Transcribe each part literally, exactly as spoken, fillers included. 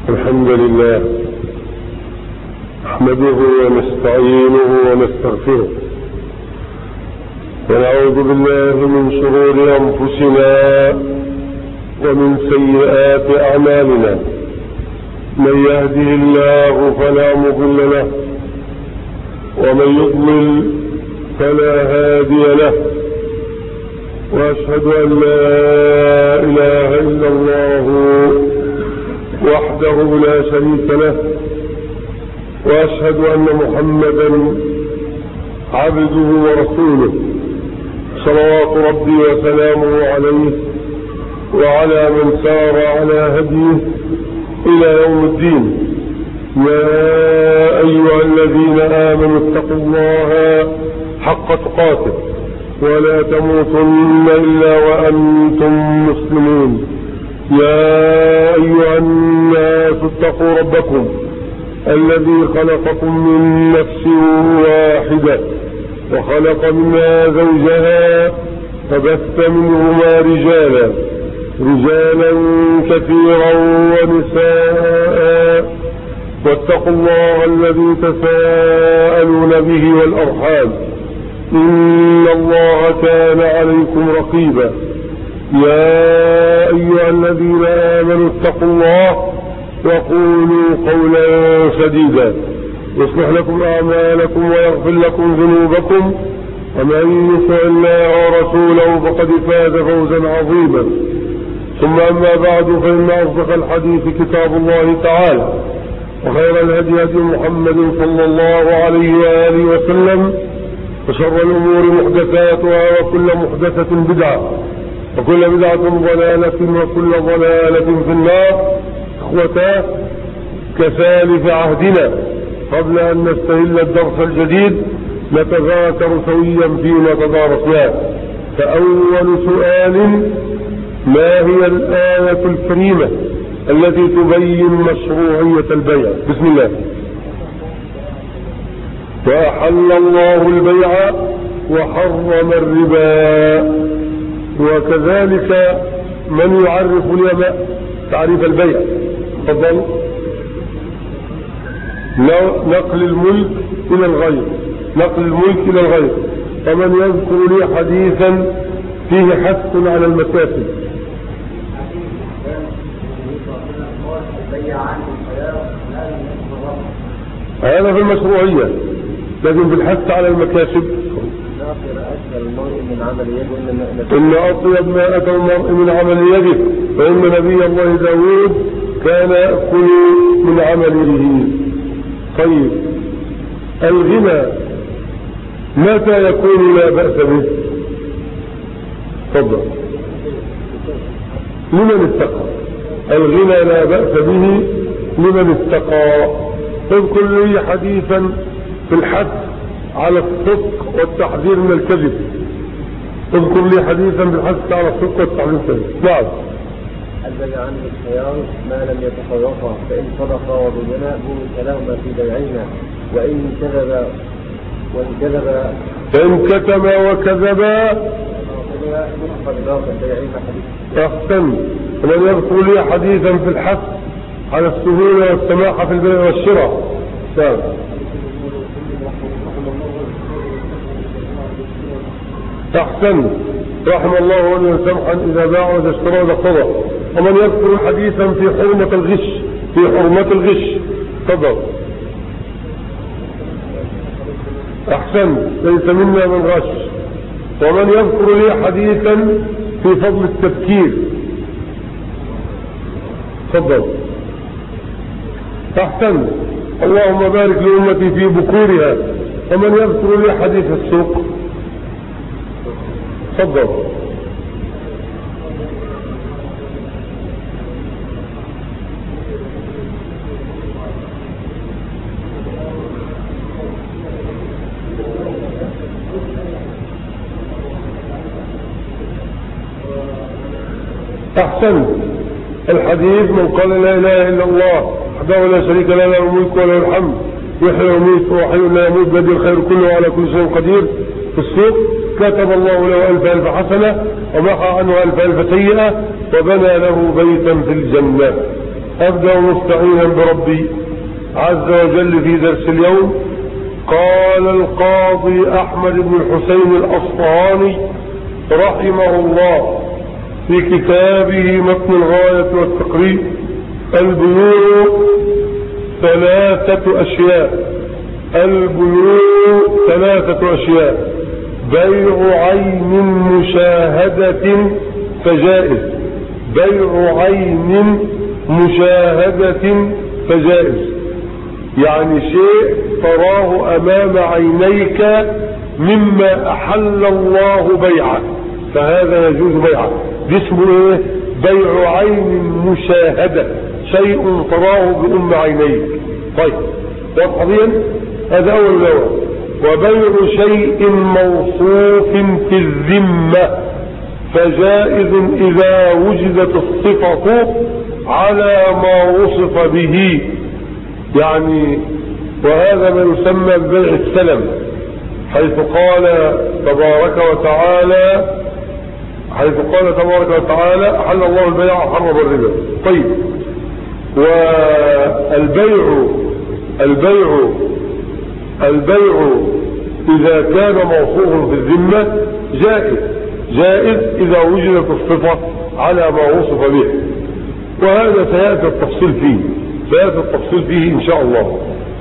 الحمد لله نحمده ونستعينه ونستغفره ونعوذ بالله من شرور أنفسنا ومن سيئات أعمالنا. من يهده الله فلا مضل له ومن يضلل فلا هادي له، وأشهد أن لا إله إلا الله وحده لا شريك له، وأشهد أن محمدا عبده ورسوله صلوات ربي وسلامه عليه وعلى من سار على هديه إلى يوم الدين. يا أيها الذين آمنوا اتقوا الله حق تقاته ولا تموتن إلا وأنتم مسلمون. يا أيها الناس اتقوا ربكم الذي خلقكم من نفس واحدة وخلق منها زوجها فبث منهما رجالا رجالا كثيرا ونساء، واتقوا الله الذي تساءلون به والأرحام إن الله كان عليكم رقيبا. يا أيها الذين آمنوا اتقوا الله وقولوا قولا سديدا يصلح لكم أعمالكم ويغفر لكم ذنوبكم، ومن يطع الله ورسوله فقد فاز فوزا عظيما. ثم أما بعد، فإن أصدق الحديث كتاب الله تعالى، وخير الهدي هدي محمد صلى الله عليه وآله وسلم، وشر الأمور محدثاتها وكل محدثة بدعة وكل بدعة ضلالة وكل ضلالة في النار. اخوتاه كسالف عهدنا، قبل أن نستهل الدرس الجديد نتذاكر سويا فيما تدارسناه. فأول سؤال: ما هي الآية الكريمة التي تبين مشروعية البيع؟ بسم الله. وأحل الله البيع وحرم الربا. وكذلك من يعرف لنا تعريف البيع؟ تفضل. نقل الملك إلى الغير، نقل الملك إلى الغير. فمن يذكر لي حديثا فيه حث على المكاسب؟ هذا في المشروعية، لكن في الحث على المكاسب إن أطيب ما أتى المرء من عمل يده، فإن نبي الله داود كان يأكل من عمله. طيب، الغنى متى يكون لا بأس به؟ تفضل. لمن اتقى الغنى لا بأس به، لمن اتقى. اذكر لي حديثا في الحث على الصدق والتحذير من الكذب. اذكر لي حديثا في الحث على الصدق والتحذير من الكذب. نعم. البيع عنه الخيار ما لم يتفرقا، فإن صدقا وبينا بورك لهما في بيعهما، وإن كذبا وإن كذبا فإن كتما وكذبا أحسن. ومن يذكر لي حديثا في الحث على السهولة والسماحة في البيع والشراء. نعم. أحسن. رحم الله من سمحا إذا باع وإذا اشترى وإذا اقتضى. ومن يذكر حديثا في حرمة الغش، في حرمة الغش. تفضل. أحسن. ليس منا من غش. ومن يذكر لي حديثا في فضل التبكير. تفضل. أحسن. اللهم بارك لأمتي في بكورها. ومن يذكر لي حديث السوق. تفضل. أحسن. الحديث: من قال لا إله إلا الله وحده لا شريك له له الملك وله الحمد يحيي ويميت وحي لا يموت بيده الخير كله وعلى كل شيء قدير. في السوق: كتب الله له ألف ألف حسنة ومحى عنه ألف ألف سيئة وبنى له بيتا في الجنة. أبدأ مستعينا بربي عز وجل في درس اليوم. قال القاضي أحمد بن الحسين الأصفهاني رحمه الله في كتابه متن الغاية والتقريب: البيوع ثلاثة أشياء. البيوع ثلاثة أشياء: بيع عين مشاهدة فجائز، بيع عين مشاهدة فجائز، يعني شيء تراه أمام عينيك مما أحل الله بيعه فهذا يجوز بيعه. دي اسمه ايه؟ بيع عين مشاهدة، شيء تراه بأم عينيك. طيب واضح؟ هذا أول نوع. وبيع شيء موصوف في الذمة فجائز إذا وجدت الصفة على ما وصف به، يعني وهذا ما يسمى ببيع السلم، حيث قال تبارك وتعالى حيث قال تبارك وتعالى: أحل الله البيع وحرم الربا. طيب، والبيع البيع البيع إذا كان موصوف في الذمة جائز جائز إذا وجدت الصفة على ما وصف به، وهذا سيأتي التفصيل فيه سيأتي التفصيل فيه إن شاء الله.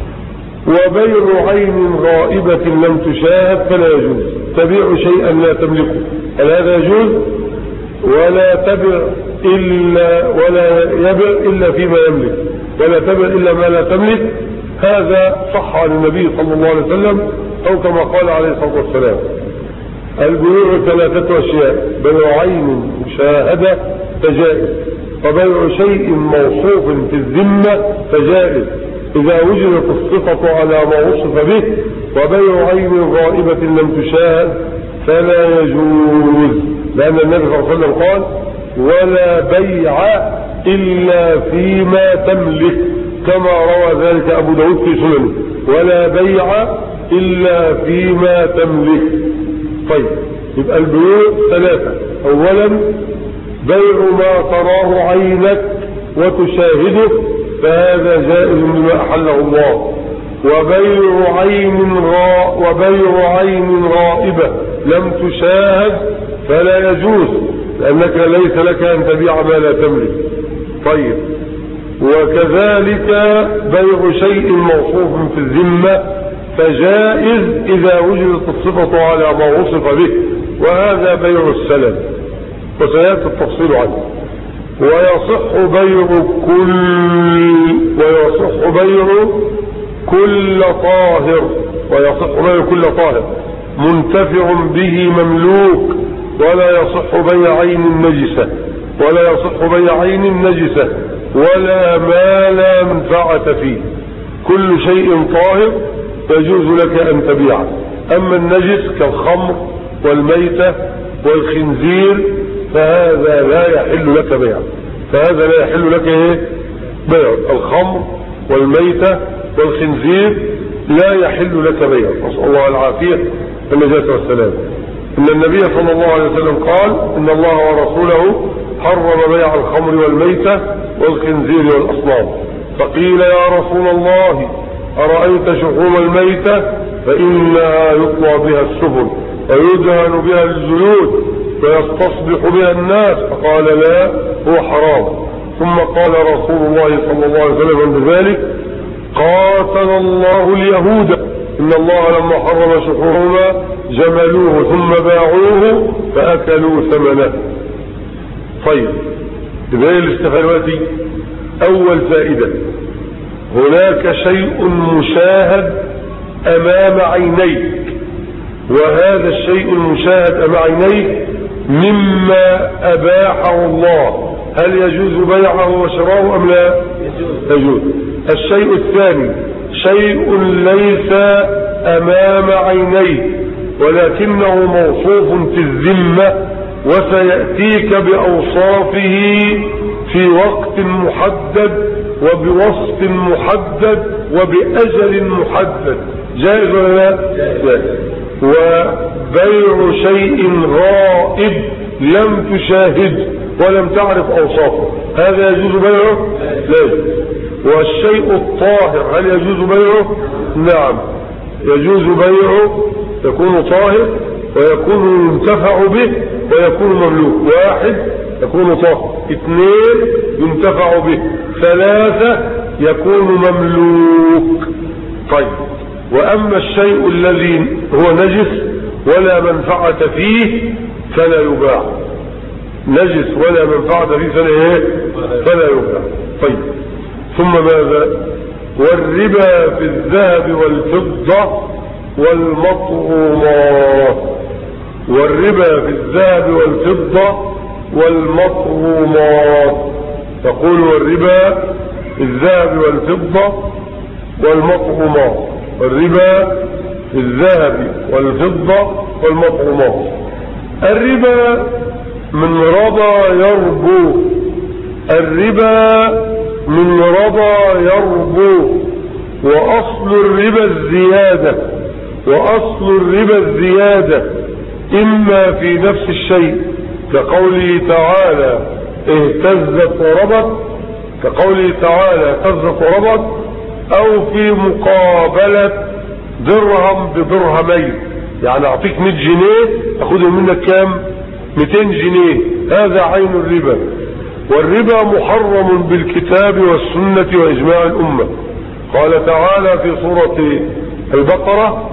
وبيع عين غائبة لم تشاهد فلا يجوز. تبيع شيئا لا تملكه، هل هذا يجوز؟ ولا تبع إلا ولا يبع إلا فيما يملك، ولا تبع إلا ما لا تملك. هذا صح عن النبي صلى الله عليه وسلم أو كما قال عليه الصلاة والسلام. البيوع ثلاثة أشياء: بيع عين مشاهدة فجائز، وبيع شيء موصوف في الذمة فجائز إذا وجدت الصفة على ما وصف به، وبيع عين غائبة لم تشاهد فلا يجوز، لأن النبي صلى الله عليه وسلم قال: ولا بيع إلا فيما تملك، كما روى ذلك أبو داود في سننه: ولا بيع إلا فيما تملك. طيب، يبقى البيوع ثلاثة: أولا بيع ما تراه عينك وتشاهده فهذا جائز بما أحله الله. وبيع عين غا وبيع عين غائبة لم تشاهد فلا يجوز، لأنك ليس لك أن تبيع ما لا تملك. طيب، وكذلك بيع شيء موصوف في الذمة فجائز إذا وجدت الصفة على ما وصف به، وهذا بيع السلم وسيأتي التفصيل عنه. ويصح بيع كل ويصح بيع كل طاهر ويصح بيع كل طاهر منتفع به مملوك، ولا يصح بيع عين نجسة ولا يصح بيع عين نجسة ولا ما لا منفعة فيه. كل شيء طاهر يجوز لك أن تبيعه، أما النجس كالخمر والميتة والخنزير فهذا لا يحل لك بيعه فهذا لا يحل لك ايه بيع الخمر والميتة والخنزير لا يحل لك بيعه، نسأل الله العافية والنجاة والسلام. إن النبي صلى الله عليه وسلم قال: إن الله ورسوله حرم بيع الخمر والميتة والخنزير والأصنام. فقيل: يا رسول الله، أرأيت شحوم الميتة فإنها يطلى بها السفن ويدهن بها الزيوت ويستصبح بها الناس. فقال: لا، هو حرام. ثم قال رسول الله صلى الله عليه وسلم عند ذلك: قاتل الله اليهود، إن الله لما حرم شحومهما جملوه ثم باعوه فأكلوا ثمنه. طيب، إذا الاستفادة أول فائدة: هناك شيء مشاهد أمام عينيك، وهذا الشيء المشاهد أمام عينيك مما أباحه الله، هل يجوز بيعه وشراؤه أم لا؟ يجوز. الشيء الثاني: شيء ليس أمام عينيك ولكنه موصوف في الذمة وسيأتيك بأوصافه في وقت محدد وبوصف محدد وبأجل محدد، جائز ولا لا؟ جائز. وبيع شيء غائب لم تشاهد ولم تعرف أوصافه، هذا يجوز بيعه؟ لا يجوز. والشيء الطاهر هل يجوز بيعه؟ نعم يجوز بيعه، يكون طاهر ويكون ينتفع به ويكون مملوك. واحد يكون طاهر، اثنين ينتفع به، ثلاثة يكون مملوك. طيب وأما الشيء الذي هو نجس ولا منفعة فيه فلا يباع. نجس ولا منفعة فيه فلا ايه؟ فلا يباع. طيب ثم ماذا؟ والربا في الذهب والفضة والمطعومات. والربا في الذهب والفضة والمطعومات. تقول والربا في الذهب والفضة والمطعومات. والربا في الذهب والفضة والمطعومات. الربا من ربا يربو. الربا من ربا يربو. وأصل الربا الزيادة. وأصل الربا الزيادة إما في نفس الشيء كقوله تعالى اهتزت وربت، كقوله تعالى اهتزت وربت، أو في مقابلة درهم بدرهمين، يعني أعطيك مئة جنيه أخذهم منك كام؟ مئتين جنيه. هذا عين الربا. والربا محرم بالكتاب والسنة وإجماع الأمة. قال تعالى في سورة البقرة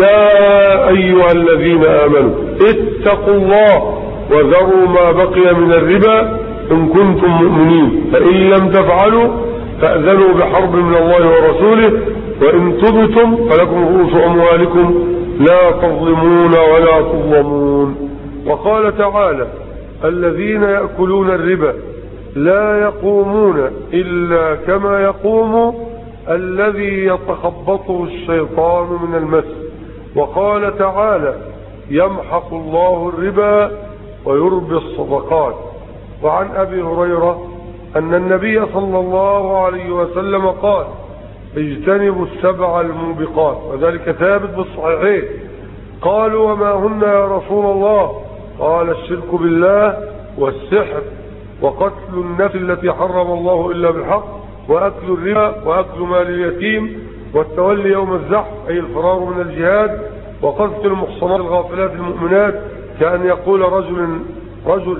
يا أيها الذين آمنوا اتقوا الله وذروا ما بقي من الربا إن كنتم مؤمنين فإن لم تفعلوا فأذنوا بحرب من الله ورسوله وإن تبتم فلكم رؤوس أموالكم لا تظلمون ولا تظلمون. وقال تعالى الذين يأكلون الربا لا يقومون إلا كما يقوم الذي يتخبطه الشيطان من المس. وقال تعالى يمحق الله الربا ويربي الصدقات. وعن أبي هريرة أن النبي صلى الله عليه وسلم قال اجتنبوا السبع الموبقات، وذلك ثابت بالصحيحين. قالوا وما هن يا رسول الله؟ قال الشرك بالله والسحر وقتل النفس التي حرم الله إلا بالحق وأكل الربا وأكل مال اليتيم والتولي يوم الزحف أي الفرار من الجهاد وقذف المحصنات الغافلات المؤمنات كأن يقول رجل رجل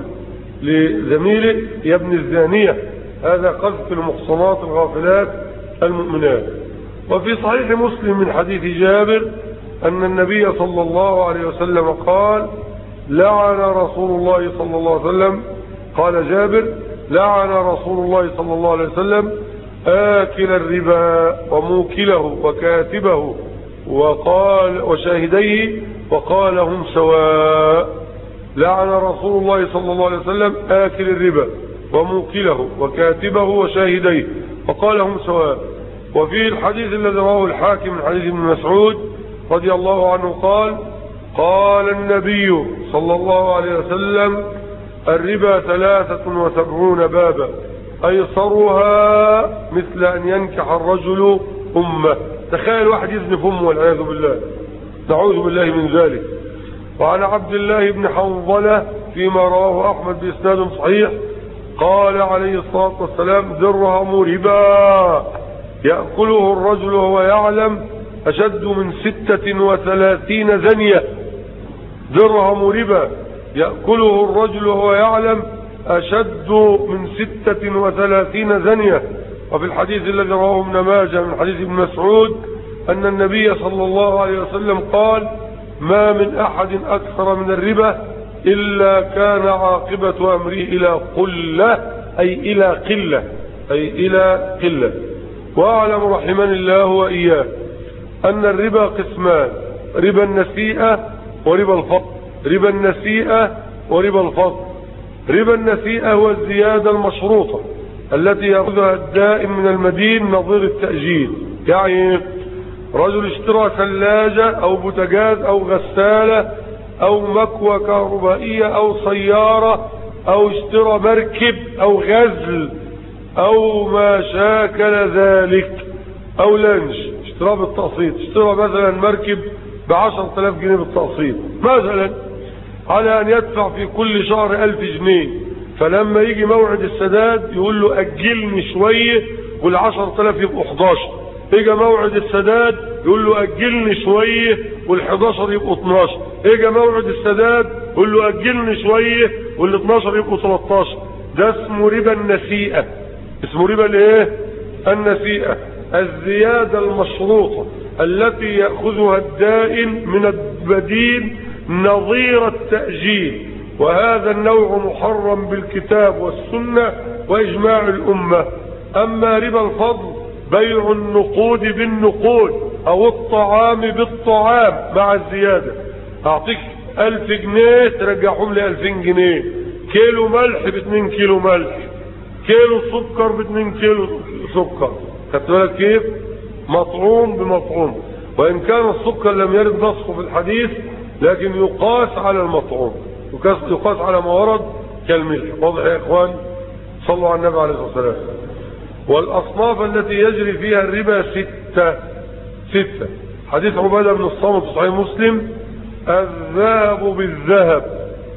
لزميله يا ابن الزانية. هذا قذف المحصنات الغافلات المؤمنات. وفي صحيح مسلم من حديث جابر أن النبي صلى الله عليه وسلم قال لعن رسول الله صلى الله عليه وسلم قال جابر لعن رسول الله صلى الله عليه وسلم آكل الربا وموكله وكاتبه وقال وشاهديه وقال هم سواء. لعن رسول الله صلى الله عليه وسلم آكل الربا وموكله وكاتبه وشاهديه وقال هم سواء. وفي الحديث الذي رواه الحاكم من حديث ابن مسعود رضي الله عنه قال قال النبي صلى الله عليه وسلم الربا ثلاثة وسبعون بابا أيصرها مثل أن ينكح الرجل أمه. تخيل واحد يزني في أمه والعياذ بالله، نعوذ بالله من ذلك. وعن عبد الله بن حنظلة فيما رواه أحمد بإسناد صحيح قال عليه الصلاة والسلام درهم ربا يأكله الرجل وهو يعلم أشد من ستة وثلاثين زنية. درهم ربا يأكله الرجل وهو يعلم أشد من ستة وثلاثين زنية. وفي الحديث الذي رواه ابن ماجه من حديث ابن مسعود أن النبي صلى الله عليه وسلم قال ما من أحد أكثر من الربا إلا كان عاقبة أمره إلى قلة أي إلى قلة أي إلى قلة. وأعلم رحمني الله وإياه أن الربا قسمان: ربا النسيئة وربا الفضل. ربا النسيئة وربا الفضل. ربا النسيئة هو الزيادة المشروطة التي يأخذها الدائم من المدين نظير التأجيل. يعني رجل اشترى ثلاجة أو بوتاجاز أو غسالة أو مكوى كهربائية أو سيارة أو اشترى مركب أو غزل أو ما شاكل ذلك أو لانش اشترى بالتقسيط. اشترى مثلا مركب بعشرة آلاف جنيه بالتقسيط مثلا على أن يدفع في كل شهر ألف جنيه فلما يجي موعد السداد يقول له اجلني شويه والعشرة آلاف يبقوا حداشر. اجى موعد السداد يقول له اجلني شويه والحداشر يبقوا اتناشر. اجى موعد السداد يقول له اجلني شويه والاتناشر يبقوا تلتاشر. ده اسمه ربا النسيئه. اسمه ربا الايه؟ النسيئه، الزياده المشروطه التي ياخذها الدائن من البديل نظير التاجيل، وهذا النوع محرم بالكتاب والسنه واجماع الامه. اما ربا الفضل بيع النقود بالنقود او الطعام بالطعام مع الزياده. اعطيك الف جنيه ترجعهم لي الفين جنيه. كيلو ملح باتنين كيلو ملح، كيلو سكر باتنين كيلو سكر. خدت بالك كيف؟ مطعوم بمطعوم، وان كان السكر لم يرد نصه في الحديث لكن يقاس على المطعوم، يقاس على ما ورد كالملح. واضح يا اخوان؟ صلوا على النبي عليه الصلاه والسلام. والاصناف التي يجري فيها الربا ستة ستة. حديث عبادة بن الصامت في صحيح مسلم: الذهب بالذهب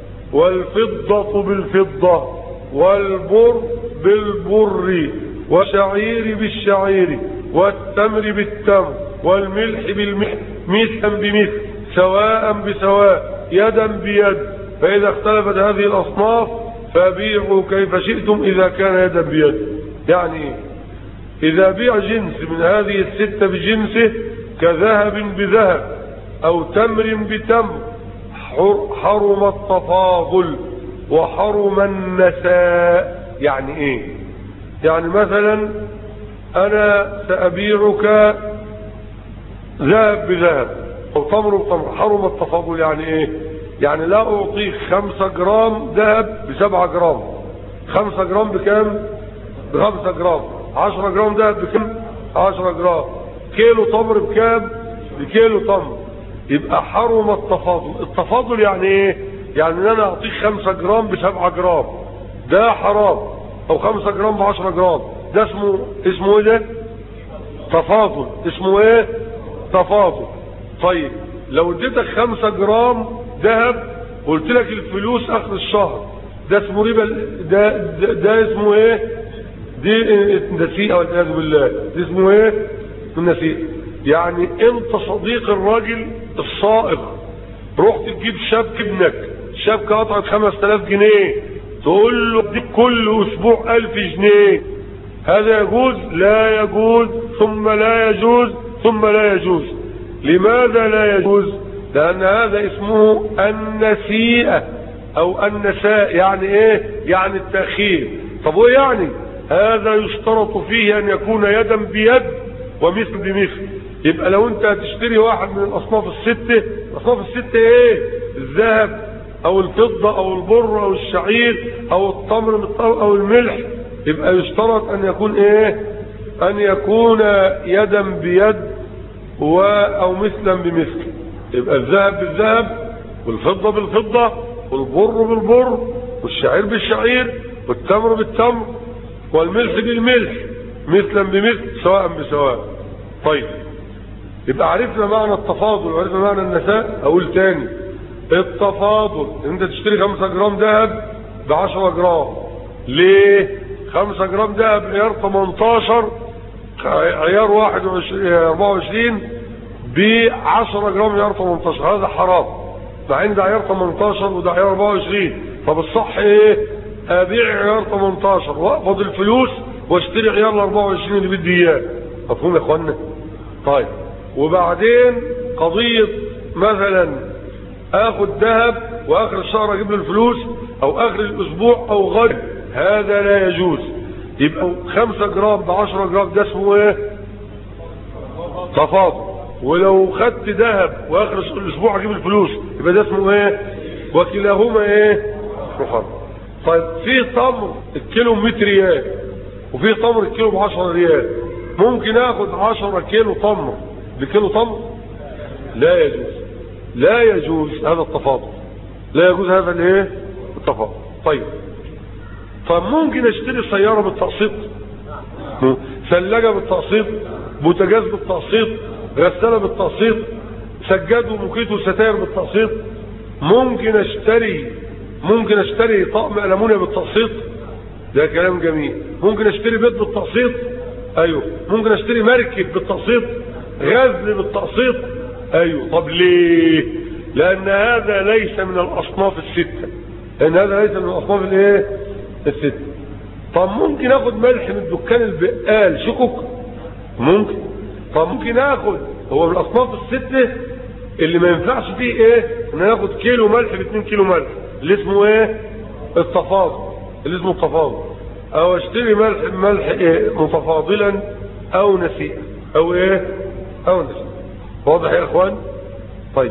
والفضة بالفضة والبر بالبر والشعير بالشعير والتمر بالتمر والملح بالملح مثلا بمثل سواء بسواء يدا بيد، فإذا اختلفت هذه الأصناف فبيعوا كيف شئتم إذا كان يدا بيد. يعني إذا بيع جنس من هذه الستة بجنسه كذهب بذهب أو تمر بتمر حرم التفاضل وحرم النساء. يعني إيه؟ يعني مثلا أنا سأبيعك ذهب بذهب أو تمر بتمر، حرم التفاضل. يعني إيه؟ يعني لا أعطيك خمسة جرام ذهب بسبعة جرام. خمسة جرام بكام؟ بخمسة جرام. عشرة جرام ذهب بكام؟ عشرة جرام. كيلو تمر بكام؟ بكيلو تمر. يبقى حرم التفاضل. التفاضل يعني ايه؟ يعني ان انا اعطيك خمسة جرام بسبعة جرام، ده حرام. او خمسة جرام بعشرة جرام، ده اسمه اسمه ايه؟ ده تفاضل. اسمه ايه؟ تفاضل. طيب لو اديتك خمسة جرام ذهب وقلت لك الفلوس اخر الشهر، ده اسمه ربا. ده, ده, ده اسمه ايه؟ دي النسيئة والعياذ بالله. دي اسمه ايه؟ النسيئة. يعني انت صديق الراجل الصائغ، رحت تجيب شبك ابنك، شبكة قطعت خمس تلاف جنيه، تقول له دي كل اسبوع الف جنيه، هذا يجوز؟ لا يجوز، ثم لا يجوز، ثم لا يجوز. لماذا لا يجوز؟ لان هذا اسمه النسيئة او النساء. يعني ايه؟ يعني التأخير. طب وايه يعني؟ هذا يشترط فيه ان يكون يدا بيد ومثل بمثل. يبقى لو انت هتشتري واحد من الاصناف الستة، الاصناف الستة ايه؟ الذهب او الفضة او البر او الشعير او التمر او الملح، يبقى يشترط ان يكون ايه؟ ان يكون يدا بيد و او مثلا بمثل. يبقى الذهب بالذهب والفضة بالفضة والبر بالبر والشعير بالشعير والتمر بالتمر والملح بالملح مثلا بمثل سواء بسواء. طيب يبقى عرفنا معنى التفاضل وعرفنا معنى النساء. اقول تاني: التفاضل انت تشتري خمسة جرام ذهب بعشرة جرام. ليه؟ خمسة جرام ذهب عيار تمنتاشر، عيار واحد وعشرين اربعة وعشرين بعشرة جرام عيار تمنتاشر، هذا حرام. مع ان ده عيار تمنتاشر وده عيار اربعة وعشرين. طب الصح ايه؟ ابيع عيار تمنتاشر واقبض الفلوس واشتري عيار ال اربعة وعشرين اللي بدي اياه. مفهوم يا اخوانا؟ طيب وبعدين قضية مثلا اخد ذهب واخر الشهر اجيب له الفلوس او اخر الاسبوع او غد، هذا لا يجوز. يبقى خمسة جرام بعشرة جرام، ده اسمه ايه؟ تفاضل. ولو خدت ذهب واخر الاسبوع اجيب الفلوس، يبقى ده اسمه ايه؟ وكلاهما ايه؟ محرم. طيب في تمر الكيلو مية ريال وفي تمر الكيلو بعشرة ريال، ممكن اخد عشرة كيلو تمر بكيلو تمر؟ لا يجوز. لا يجوز هذا التفاضل. لا يجوز هذا الايه؟ التفاضل. طيب طب ممكن اشتري سيارة بالتقسيط، ثلاجة بالتقسيط، بوتاجاز بالتقسيط، غسالة بالتقسيط، سجاد وموكيت وستاير بالتقسيط. ممكن اشتري ممكن اشتري طقم ألمونيا بالتقسيط، ده كلام جميل. ممكن اشتري بيت بالتقسيط، ايوه. ممكن اشتري مركب بالتقسيط، غزل بالتقسيط، ايوه. طب ليه؟ لان هذا ليس من الاصناف الستة، لان هذا ليس من الاصناف الايه الستة. طب ممكن اخد ملح من دكان البقال شكك، ممكن. طب ممكن اخد، هو من الاصناف الستة اللي ما ينفعش فيه ايه؟ ان اخد كيلو ملح باتنين كيلو ملح، اللي اسمه ايه؟ التفاضل، اللي اسمه التفاضل. او اشتري ملح ملح ايه؟ متفاضلا او نسيئا، او ايه؟ او نسيئا. واضح يا اخوان؟ طيب.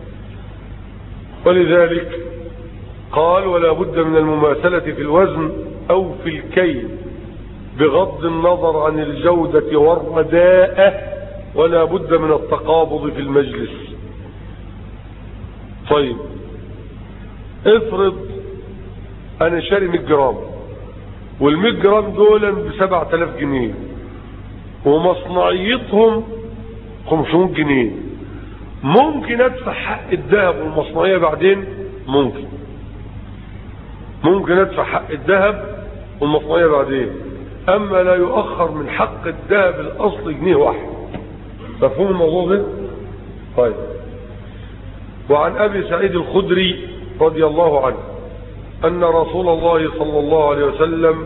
ولذلك قال ولا بد من المماثلة في الوزن او في الكيل بغض النظر عن الجودة والرداءة، ولا بد من التقابض في المجلس. طيب افرض انا شاري مية جرام، والمية جرام دول بسبعة الاف جنيه، ومصنعيتهم خمسمائة جنيه. ممكن ادفع حق الذهب والمصنعية بعدين؟ ممكن ممكن ادفع حق الذهب والمصنعية بعدين، اما لا يؤخر من حق الذهب الاصل جنيه واحد. مفهوم الموضوع ده؟ طيب. وعن ابي سعيد الخدري رضي الله عنه ان رسول الله صلى الله عليه وسلم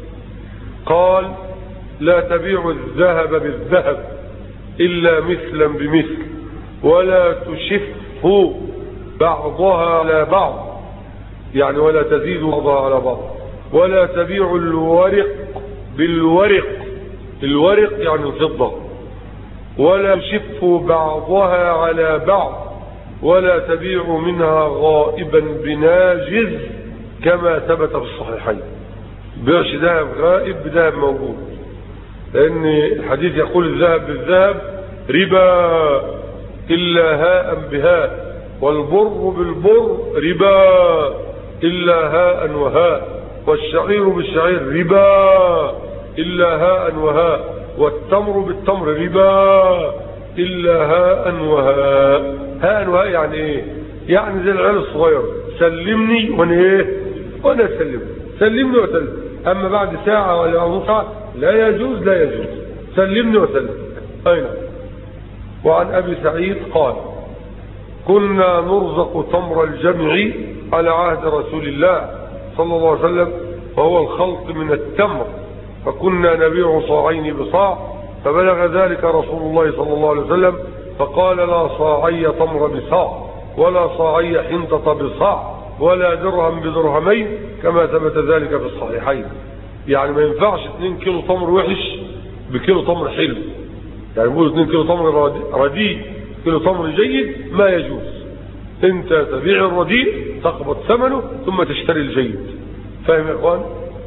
قال لا تبيعوا الذهب بالذهب الا مثلا بمثل، ولا تشفوا بعضها على بعض، يعني ولا تزيدوا بعضها على بعض، ولا تبيعوا الورق بالورق، الورق يعني الفضة، ولا تشفوا بعضها على بعض، ولا تبيعوا منها غائبا بناجز كما ثبت في الصحيحين. بيعش ذهب غائب بذهب موجود، لان الحديث يقول الذهب بالذهب ربا الا هاء بهاء، والبر بالبر ربا الا هاء وهاء، والشعير بالشعير ربا الا هاء وهاء، والتمر بالتمر ربا الا هاء وهاء. هاء وهاء يعني ايه؟ يعني زي العيال الصغير، سلمني وانا ايه؟ وانا اسلم، سلمني وسلم. اما بعد ساعة ولا نص ساعة لا يجوز، لا يجوز، سلمني وسلم. اين؟ وعن ابي سعيد قال كنا نرزق تمر الجمع على عهد رسول الله صلى الله عليه وسلم، وهو الخلط من التمر، فكنا نبيع صاعين بصاع، فبلغ ذلك رسول الله صلى الله عليه وسلم فقال لا صاعي تمر بصاع، ولا صاعي حنطة بصاع، ولا درهم بدرهمين، كما ثبت ذلك في الصحيحين. يعني ما ينفعش اتنين كيلو تمر وحش بكيلو تمر حلو، يعني بيقولوا اتنين كيلو تمر رديء كيلو تمر جيد، ما يجوز. انت تبيع الرديء تقبض ثمنه ثم تشتري الجيد. فاهم يا اخوان؟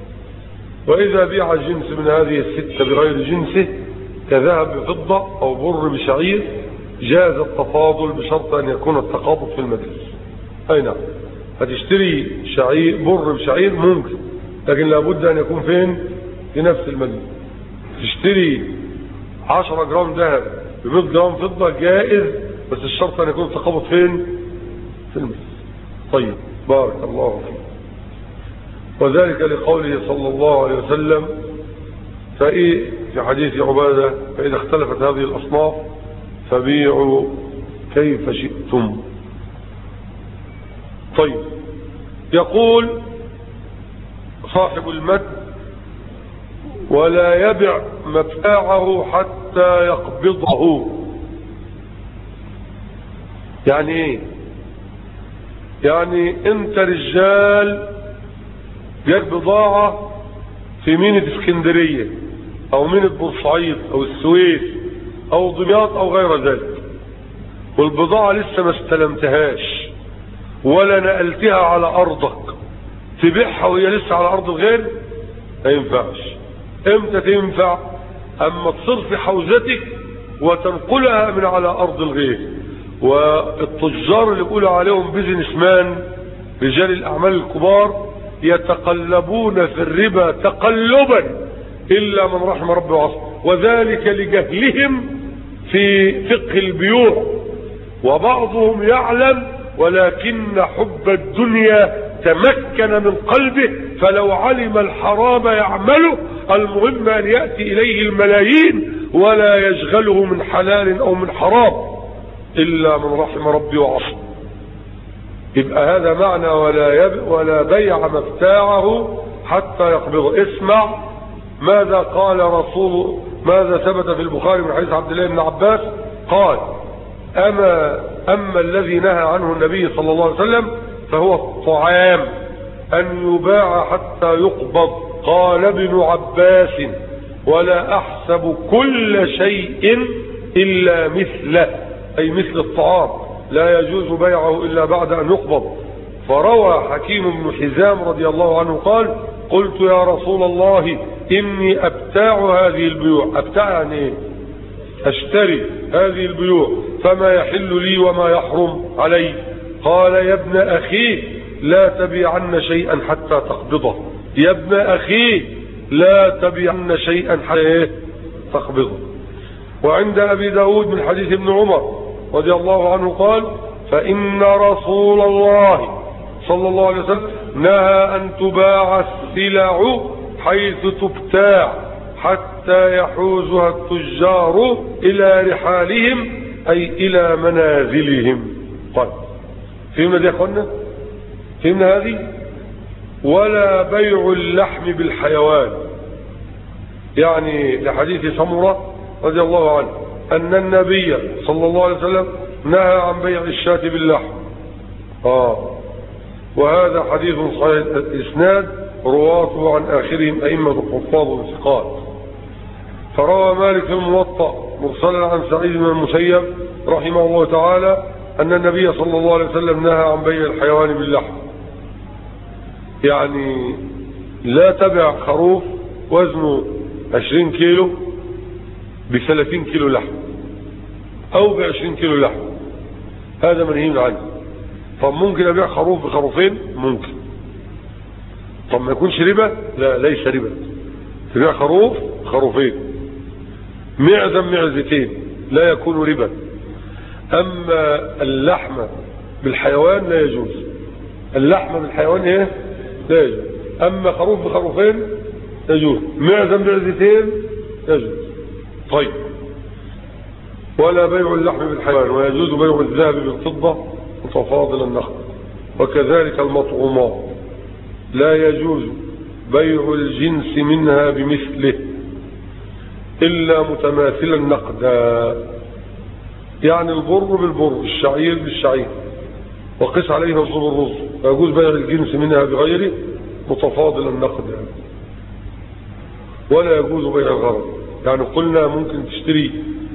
واذا بيع جنس من هذه الستة بغير جنسه كذهب بفضة او بر بشعير جاز التفاضل بشرط ان يكون التقابض في المجلس. اي نعم، هتشتري شعير بر بشعير ممكن، لكن لابد ان يكون فين؟ في نفس المجلس. تشتري عشرة جرام ذهب بمية جرام فضة جائز، بس الشرط ان يكون التقابض فين؟ في المجلس. طيب بارك الله فيك. وذلك لقوله صلى الله عليه وسلم فإيه في حديث عبادة فإذا اختلفت هذه الأصناف فبيعوا كيف شئتم. طيب يقول صاحب المد ولا يبع مبتاعه حتى يقبضه. يعني ايه؟ يعني انت رجال جاك بضاعة في مينة اسكندرية او مينة بورسعيد او السويس او دمياط او غير ذلك، والبضاعة لسه ما استلمتهاش ولا نقلتها على ارضك، تبيعها وهي لسه على ارض الغير؟ ما ينفعش. امتى تنفع؟ اما تصير في حوزتك وتنقلها من على ارض الغير. والتجار اللي بيقولوا عليهم بيزنس مان، رجال الاعمال الكبار، يتقلبون في الربا تقلبا الا من رحم ربي وعصى، وذلك لجهلهم في فقه البيوع. وبعضهم يعلم ولكن حب الدنيا تمكن من قلبه، فلو علم الحرام يعمله، المهم أن يأتي إليه الملايين ولا يشغله من حلال أو من حرام إلا من رحم ربي وعصم. يبقى هذا معنى ولا, يب ولا بيع مفتاعه حتى يقبضه. اسمع ماذا قال رسول ماذا ثبت في البخاري من حديث عبد الله بن عباس قال: أما, أما الذي نهى عنه النبي صلى الله عليه وسلم فهو الطعام أن يباع حتى يقبض. قال ابن عباس: ولا أحسب كل شيء إلا مثله، أي مثل الطعام لا يجوز بيعه إلا بعد أن يقبض. فروى حكيم بن حزام رضي الله عنه قال: قلت يا رسول الله إني أبتاع هذه البيوع. أبتاع يعني إيه؟ أشتري هذه البيوع، فما يحل لي وما يحرم علي؟ قال: يا ابن أخي لا تبيعن شيئا حتى تقبضه. يا ابن أخي لا تبيعن شيئا حتى تقبضه. وعند أبي داود من حديث ابن عمر رضي الله عنه قال: فإن رسول الله صلى الله عليه وسلم نهى أن تباع السلع حيث تبتاع حتى يحوزها التجار إلى رحالهم، أي إلى منازلهم. طيب فهمنا دي يا أخوانا؟ فهمنا هذه؟ ولا بيع اللحم بالحيوان، يعني لحديث سمرة رضي الله عنه أن النبي صلى الله عليه وسلم نهى عن بيع الشاة باللحم. آه وهذا حديث صحيح الإسناد، رواته عن آخرهم أئمة الحفاظ والثقات. فروى مالك في الموطأ مرسلا عن سعيد بن المسيب رحمه الله تعالى أن النبي صلى الله عليه وسلم نهى عن بيع الحيوان باللحم، يعني لا تبع خروف وزنه عشرين كيلو بثلاثين كيلو لحم أو بعشرين كيلو لحم، هذا منهي عنه. طب ممكن أبيع خروف بخروفين؟ ممكن. طب ما يكونش ربا؟ لا، ليس ربا. تبيع خروف خروفين، معزة معزتين، لا يكون ربا. أما اللحم بالحيوان لا يجوز. اللحم بالحيوان ايه؟ لا يجوز. أما خروف بخروفين يجوز، معزة معزتين يجوز. طيب ولا بيع اللحم بالحيوان، ويجوز بيع الذهب بالفضة متفاضل النقد. وكذلك المطعومات لا يجوز بيع الجنس منها بمثله إلا متماثلا نقدا، يعني البر بالبر، الشعير بالشعير، وقس عليه الرز بالرز. فيجوز بيع الجنس منها بغيره متفاضلا نقدا. ولا يجوز بيع الغرض، يعني قلنا ممكن تشتري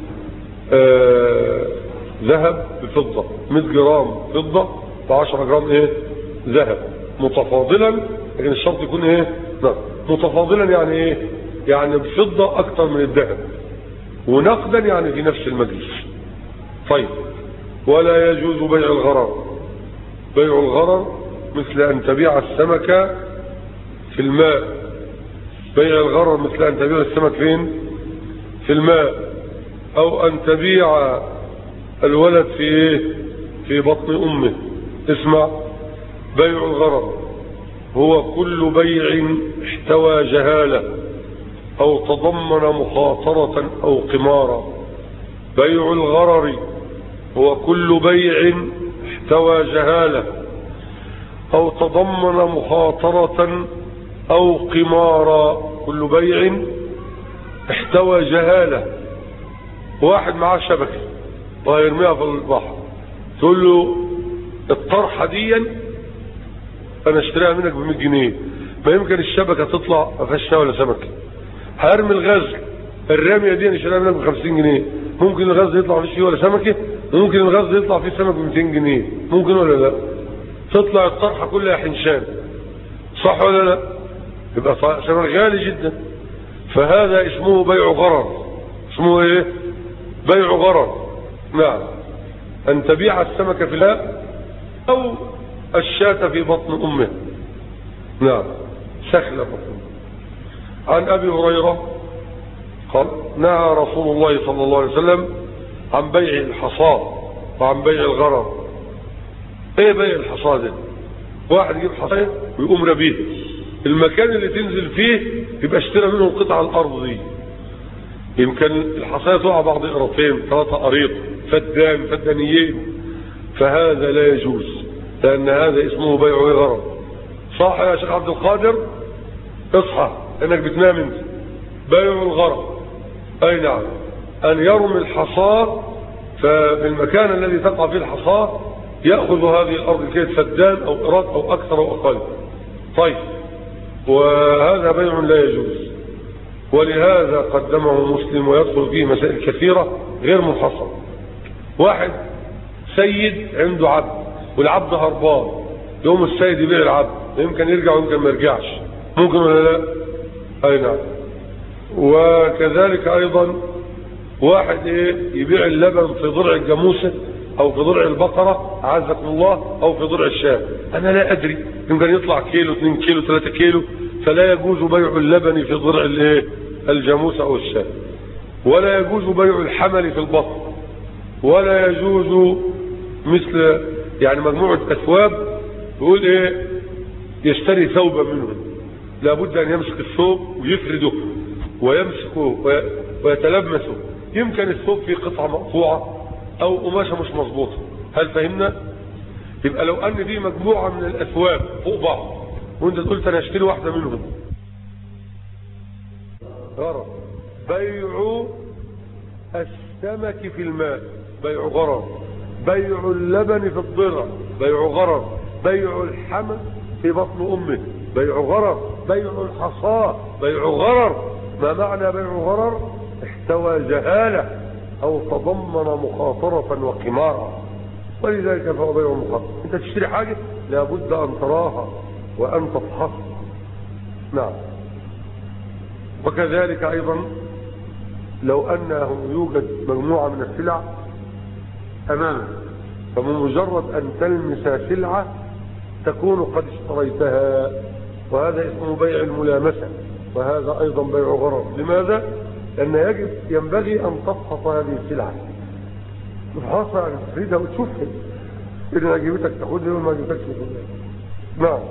آه ذهب بفضة، مئة جرام فضة بعشرة جرام ايه ذهب متفاضلا، لكن الشرط يكون ايه نقد. متفاضلا يعني ايه؟ يعني بفضة اكتر من الذهب، ونقدا يعني في نفس المجلس. طيب ولا يجوز بيع الغرر. بيع الغرر مثل ان تبيع السمكة في الماء. بيع الغرر مثل ان تبيع السمك فين؟ في الماء. او ان تبيع الولد في ايه؟ في بطن امه. اسمع، بيع الغرر هو كل بيع احتوى جهالة او تضمن مخاطرة او قمارا. بيع الغرر هو كل بيع احتوى جهالة او تضمن مخاطرة او قمارا. كل بيع احتوى جهالة. واحد معاه شبكة ويرميها في البحر، تقول له الطرحة دي انا اشتريها منك ب مئة جنيه، ما يمكن الشبكة تطلع ما فيهاش ولا سمكة. هرمي الغزل، الرمية دي انا اشتريها منك ب خمسين جنيه، ممكن الغزل يطلع فيه ولا سمكة، وممكن الغزل يطلع فيه سمك ب مئتين جنيه، ممكن ولا لا؟ تطلع الطرحة كلها حنشان، صح ولا لا؟ يبقى ثمن غالي جدا. فهذا اسمه بيع غرر. اسمه ايه؟ بيع غرر. نعم، ان تبيع السمكة في الماء او الشاة في بطن امه. نعم، سخلة بطن. عن ابي هريرة قال نهى رسول الله صلى الله عليه وسلم عن بيع الحصاد وعن بيع الغرر. ايه بيع الحصاد؟ واحد يجيب حصايه ويقوم ربيه، المكان اللي تنزل فيه يبقى اشترى منه قطع الارض دي، يمكن الحصايه تقع بعض قراطين ثلاثه قريط فدان فدانيين، فهذا لا يجوز، لان هذا اسمه بيع غرض. صح يا شيخ عبد القادر؟ اصحى انك بتنام انت. بيع الغرض، اي نعم، ان يرمي الحصاه ففي المكان الذي تقع فيه الحصاه ياخذ هذه الارض كيد فدان او قراط او اكثر او اقل. طيب، وهذا بيع لا يجوز، ولهذا قدمه مسلم، ويدخل فيه مسائل كثيره غير منحصره. واحد سيد عنده عبد والعبد هربان، يوم السيد يبيع العبد، يمكن يرجع ويمكن ما يرجعش، ممكن ولا لا؟ اي نعم. وكذلك ايضا واحد ايه يبيع اللبن في ضرع الجاموسه او في ضرع البقره اعزكم الله، او في ضرع الشاة، انا لا ادري، يمكن يطلع كيلو اثنين كيلو ثلاثة كيلو، فلا يجوز بيع اللبن في ضرع الايه الجاموسه او الشاة، ولا يجوز بيع الحمل في البطن، ولا يجوز مثل يعني مجموعه اثواب يقول ايه يشتري ثوبا منهم، لابد ان يمسك الثوب ويفرده ويمسكه ويتلمسه، يمكن الثوب فيه قطعه مقطوعه او قماشه مش مظبوطه، هل فهمنا؟ يبقى لو ان دي مجموعه من الاثواب فوق بعض وانت قلت انا اشتري واحده منهم، غرض. بيع السمك في الماء بيع غرض، بيع اللبن في الضرع بيع غرض، بيع الحمل في بطن امه بيع غرض، بيع الحصاه بيع غرض. ما معنى بيع غرض؟ احتوى جهاله او تضمن مخاطره وقمارا، ولذلك فهو بيع مخاطره. انت تشتري حاجه لابد ان تراها وان تفحصها. نعم. وكذلك ايضا لو انه يوجد مجموعه من السلع امامك، فبمجرد ان تلمس سلعه تكون قد اشتريتها، وهذا اسمه بيع الملامسه، وهذا ايضا بيع غرض. لماذا؟ لان يجب ينبغي ان تفحص هذه السلعه، تفحصها يعني تفردها وتشوفها، اذا عجبتك تاخذها وما عجبتكش تاخذها. نعم.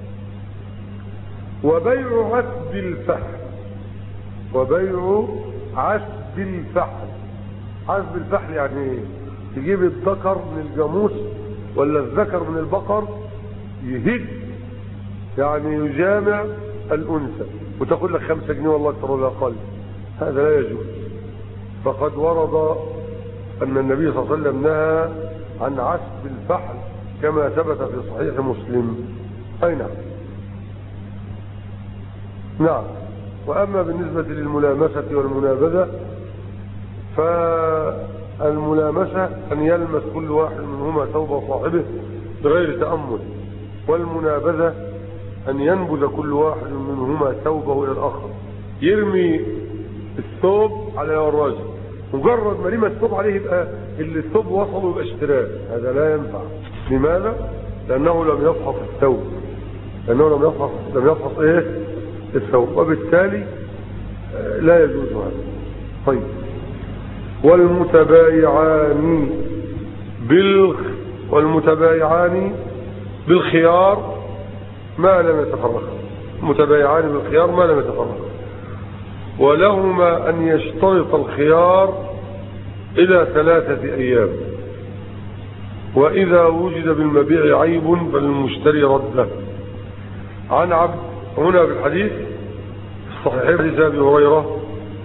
وبيع عسب الفحل، وبيع عسب الفحل. عسب الفحل يعني ايه؟ تجيب الذكر من الجاموس ولا الذكر من البقر يهد، يعني يجامع الانثى وتقول لك خمسة جنيه والله اكثر ولا اقل، هذا لا يجوز. فقد ورد ان النبي صلى الله عليه وسلم نهى عن عسب الفحل كما ثبت في صحيح مسلم. اي نعم. نعم. واما بالنسبة للملامسة والمنابذة، فالملامسة ان يلمس كل واحد منهما ثوب صاحبه بغير تأمل، والمنابذة ان ينبذ كل واحد منهما ثوبه الى الاخر، يرمي الثوب على الراجل، مجرد ما رمى الثوب عليه يبقى اللي الثوب وصله يبقى اشتراه، هذا لا ينفع. لماذا؟ لانه لم يفحص الثوب، لانه لم يفحص لم يفحص ايه الثوب، وبالتالي لا يجوز هذا. طيب. والمتبايعان بالخ والمتبايعان بالخيار ما لم يتفرقا، المتبايعان بالخيار ما لم يتفرقا، ولهما ان يشترط الخيار الى ثلاثة ايام، واذا وجد بالمبيع عيب فللمشتري رده. عن عبد هنا في الحديث صحيحين حديث ابي هريره،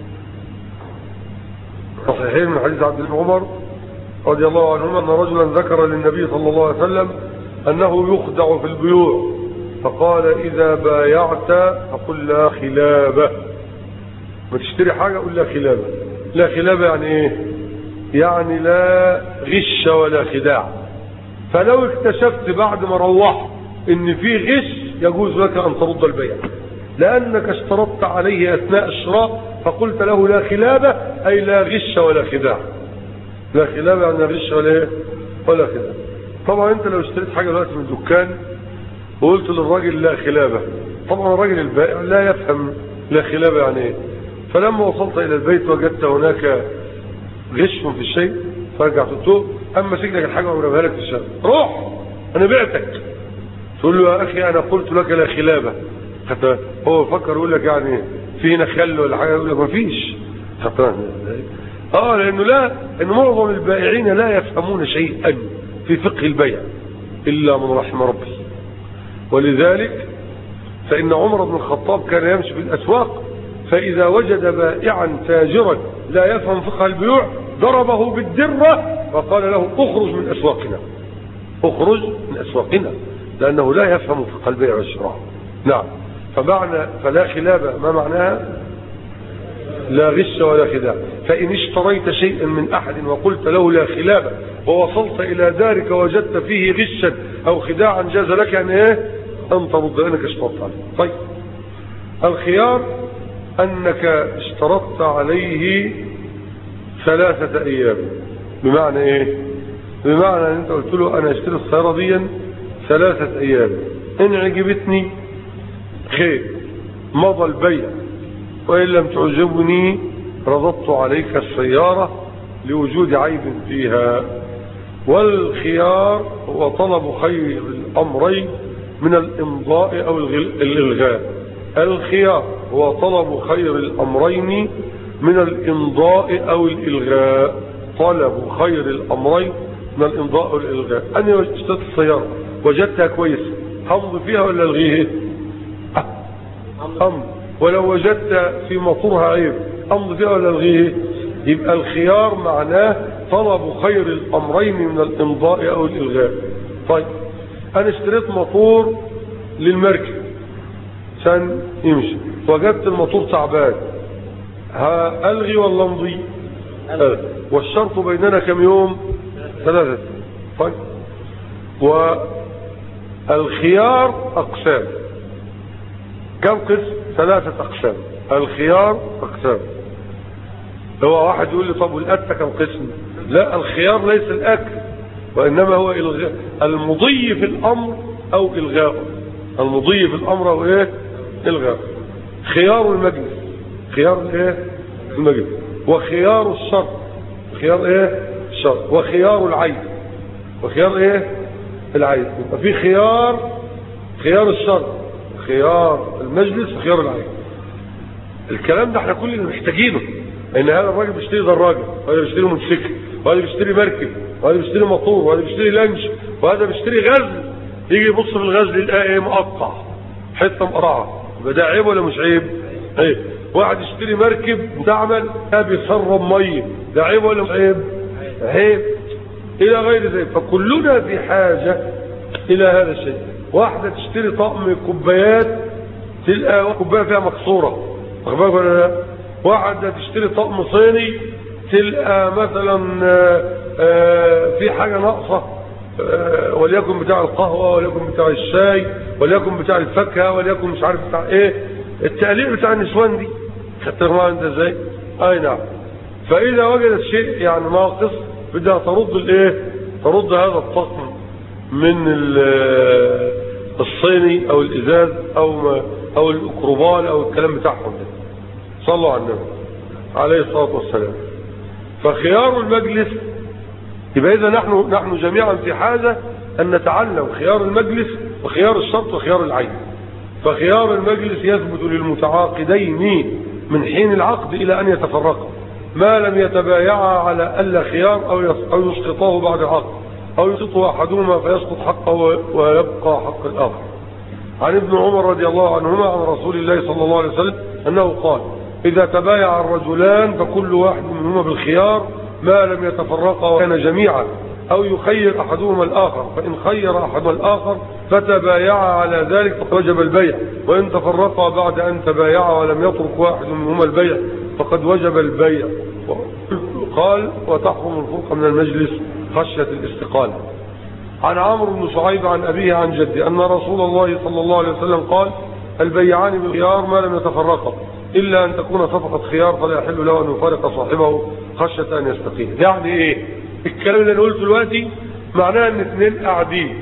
صحيحين من حديث عبد الله عمر رضي الله عنهما ان رجلا ذكر للنبي صلى الله عليه وسلم انه يخدع في البيوع، فقال اذا بايعت فقل لا خلابه، ما تشتري حاجه قل لا خلابه. لا خلابه يعني ايه؟ يعني لا غش ولا خداع. فلو اكتشفت بعد ما روحت ان في غش يجوز لك ان ترد البيع، لانك اشترطت عليه اثناء الشراء فقلت له لا خلابه، اي لا غش ولا خداع. لا خلابه يعني لا غش ولا ايه ولا خداع. طبعا انت لو اشتريت حاجه دلوقتي من دكان وقلت للراجل لا خلابه، طبعا الراجل البائع لا يفهم لا خلابه يعني ايه، فلما وصلت الى البيت وجدت هناك غش في الشيء فرجعت قلت له اما سجنك الحاجه وارميها لك في الشارع، روح انا بعتك. تقول له يا اخي انا قلت لك لا خلابه، حتى هو فكر يقول لك يعني في هنا خل ولا حاجه، يقول لك ما فيش. اه لانه لا ان معظم البائعين لا يفهمون شيئا في فقه البيع الا من رحم ربي. ولذلك فان عمر بن الخطاب كان يمشي في الاسواق، فاذا وجد بائعا تاجرا لا يفهم فقه البيوع ضربه بالدره وقال له اخرج من اسواقنا، اخرج من اسواقنا، لانه لا يفهم فقه البيع والشراء. نعم. فمعنى فلا خلابه ما معناها؟ لا غش ولا خداع. فإن اشتريت شيئا من أحد وقلت له لا خلابة ووصلت إلى دارك وجدت فيه غشا أو خداعا جاز لك أن إيه؟ أن ترد لأنك اشترطت عليه. طيب الخيار أنك اشترطت عليه ثلاثة أيام. بمعنى إيه؟ بمعنى أن أنت قلت له أنا اشتري السيارة دي ثلاثة أيام، إن عجبتني خير مضى البيع، وإن لم تعجبني رضضت عليك السيارة لوجود عيب فيها. والخيار هو طلب خير الأمرين من الإمضاء أو الإلغاء. الخيار هو طلب خير الأمرين من الإمضاء أو الإلغاء. طلب خير الأمرين من الإمضاء أو الإلغاء. أنا اشتريت السيارة وجدتها كويسة، همضي فيها ولا ألغيه؟ أمضي. ولو وجدت في موتورها عيب امضي فيها ولا الغيه؟ يبقى الخيار معناه طلب خير الامرين من الامضاء او الالغاء. طيب انا اشتريت موتور للمركب عشان يمشي، وجدت الموتور تعبان، الغي ولا امضي؟ الغي. والشرط بيننا كم يوم؟ ثلاثة. طيب والخيار اقسام. كم قسم؟ ثلاثة أقسام. الخيار أقسام. هو واحد يقول لي طب والأكل كم قسم؟ لا، الخيار ليس الأكل، وإنما هو إلغاء المضي في الأمر أو إلغاء. المضي في الأمر أو إيه؟ إلغاء. خيار المجلس، خيار الإيه؟ المجلس. وخيار الشرط، خيار إيه؟ الشرط. وخيار العيب، وخيار إيه؟ العيب. يبقى في خيار، خيار الشرط، خيار المجلس، وخيار العين. الكلام ده احنا كلنا محتاجينه، ان هذا الراجل بيشتري دراجه، وهذا بيشتري موتوسيكل، وهذا بيشتري مركب، وهذا بيشتري موتور، وهذا بيشتري لانش، وهذا بيشتري غزل. يجي يبص في الغزل يلاقي ايه؟ مقطع، حته مقرعه. يبقى ده عيب ولا مش عيب؟ عيب. واحد يشتري مركب تعمل بيسرب ميه، ده عيب ولا مش عيب؟ عيب. الى غير ذلك. فكلنا في حاجه الى هذا الشيء. واحدة تشتري طقم كوبايات تلقى كوباية فيها مكسورة، واخد بالك ولا لا؟ واحدة تشتري طقم صيني تلقى مثلا في حاجة ناقصة، وليكن بتاع القهوة، وليكن بتاع الشاي، وليكن بتاع الفاكهة، وليكن مش عارف بتاع ايه، التقليع بتاع النسوان دي. خدت بالك انت ازاي؟ اي نعم. فاذا وجدت شيء يعني ناقص بدها ترد الايه؟ ترد هذا الطقم من الصيني او الازاز او او الاكروبال او الكلام بتاعهم ده. صلوا على النبي عليه الصلاه والسلام. فخيار المجلس، يبقى اذا نحن نحن جميعا في حاجه ان نتعلم خيار المجلس وخيار الشرط وخيار العين. فخيار المجلس يثبت للمتعاقدين من حين العقد الى ان يتفرقا، ما لم يتبايعا على الا خيار او او يسقطاه بعد العقد، أو يسقط أحدهما فيسقط حقه ويبقى حق الآخر. عن ابن عمر رضي الله عنهما عن رسول الله صلى الله عليه وسلم أنه قال: إذا تبايع الرجلان فكل واحد منهما بالخيار ما لم يتفرقا وكان جميعا، أو يخير أحدهما الآخر، فإن خير أحدهما الآخر فتبايعا على ذلك فقد وجب البيع، وإن تفرقا بعد أن تبايعا ولم يترك واحد منهما البيع فقد وجب البيع. قال: وتحرم الفرقة من المجلس خشية الاستقالة. عن عمرو بن شعيب عن أبيه عن جده أن رسول الله صلى الله عليه وسلم قال: البيعان بالخيار ما لم يتفرقا إلا أن تكون صفقة خيار فلا يحل له أن يفارق صاحبه خشية أن يستقيل. يعني إيه الكلام اللي أنا قلته دلوقتي؟ معناه أن اثنين قاعدين،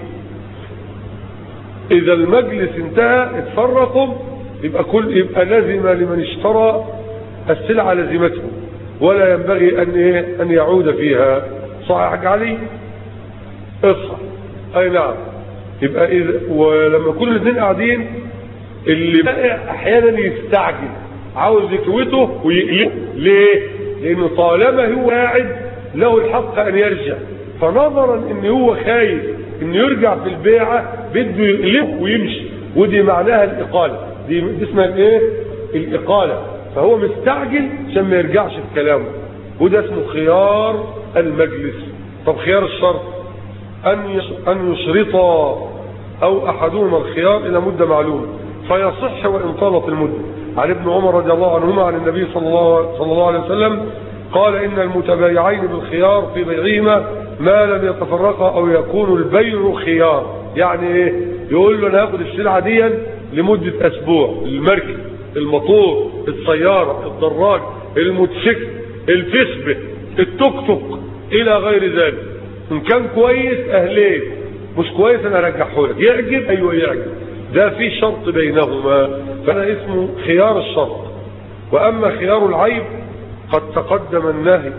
إذا المجلس انتهى اتفرقوا، يبقى كل يبقى لازم لمن اشترى السلعة لزمته، ولا ينبغي أن إيه أن يعود فيها. صحيح علي؟ اصحى. أي نعم. يبقى إذا ولما يكونوا الاثنين قاعدين اللي بقى احيانا يستعجل عاوز يكوته ويقلبه. ليه؟ لانه طالما هو قاعد له الحق ان يرجع، فنظرا ان هو خايف انه يرجع في البيعه بده يقلبه ويمشي، ودي معناها الاقاله، دي, دي اسمها الايه؟ الاقاله. فهو مستعجل عشان ما يرجعش في كلامه، وده اسمه خيار المجلس. طب خيار الشرط ان ان يشرط او احدهما الخيار الى مده معلومه فيصح وان طالت المده. عن ابن عمر رضي الله عنهما عن النبي صلى الله, صلى الله عليه وسلم قال ان المتبايعين بالخيار في بيعهما ما لم يتفرقا او يكون البيع خيار. يعني ايه؟ يقول له انا هاخد السلعه دي لمده اسبوع، المركب، الموتور، السياره، الدراج، الموتوسيكل، الفسبه، التوك توك الى غير ذلك. ان كان كويس اهليه، مش كويس انا ارجحه لك. يعجب ايوه يعجب، ده في شرط بينهما، فانا اسمه خيار الشرط. واما خيار العيب قد تقدم النهي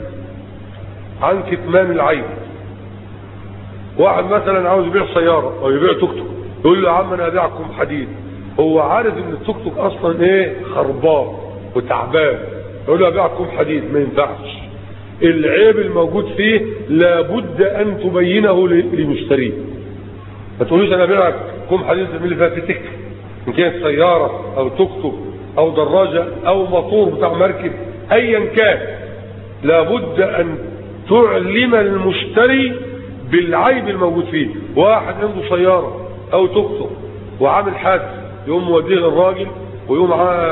عن كتمان العيب. واحد مثلا عاوز يبيع سياره او يبيع توك توك، يقول له يا عم انا ابيعكم حديد، هو عارف ان التوك توك اصلا ايه؟ خربان وتعبان، يقول له ابيعكم حديد، ما ينفعش. العيب الموجود فيه لابد ان تبينه لمشتريه. ما تقولوش انا ابيعك كم حديد اللي فيها فتك، ان كانت سياره او توك توك او دراجه او موتور بتاع مركب ايا كان، لابد ان تعلم المشتري بالعيب الموجود فيه. واحد عنده سياره او توك توك وعامل حادث، يقوم موديه للراجل ويقوم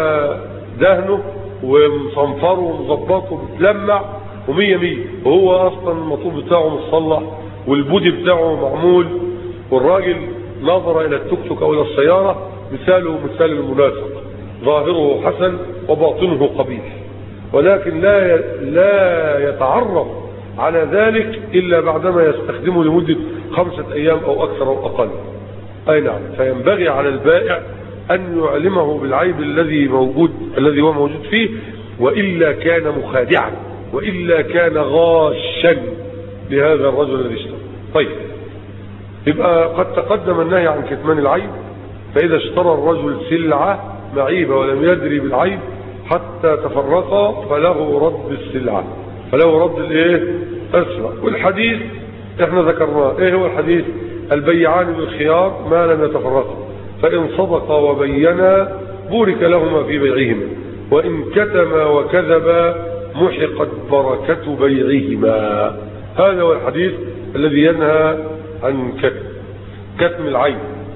دهنه ومصنفره ومظبطه وبتلمع ومية مية، وهو اصلا الموتور بتاعه متصلح والبودي بتاعه معمول، والراجل نظر الى التوك توك او الى السياره مثاله مثال المنافق، ظاهره حسن وباطنه قبيح، ولكن لا لا يتعرف على ذلك الا بعدما يستخدمه لمده خمسه ايام او اكثر او اقل. اي نعم. فينبغي على البائع ان يعلمه بالعيب الذي موجود الذي هو موجود فيه، والا كان مخادعا، والا كان غاشا لهذا الرجل الذي اشترى. طيب، يبقى قد تقدم النهي عن كتمان العيب. فاذا اشترى الرجل سلعه معيبه ولم يدري بالعيب حتى تفرقا فله رد السلعه، فله رد الايه؟ السلعه. والحديث احنا ذكرناه، ايه هو الحديث؟ البيعان بالخيار ما لم يتفرقا، فان صدقا وبينا بورك لهما في بيعهما، وان كتما وكذبا محقت بركه بيعهما. هذا هو الحديث الذي ينهى عن كتم كتم العيب.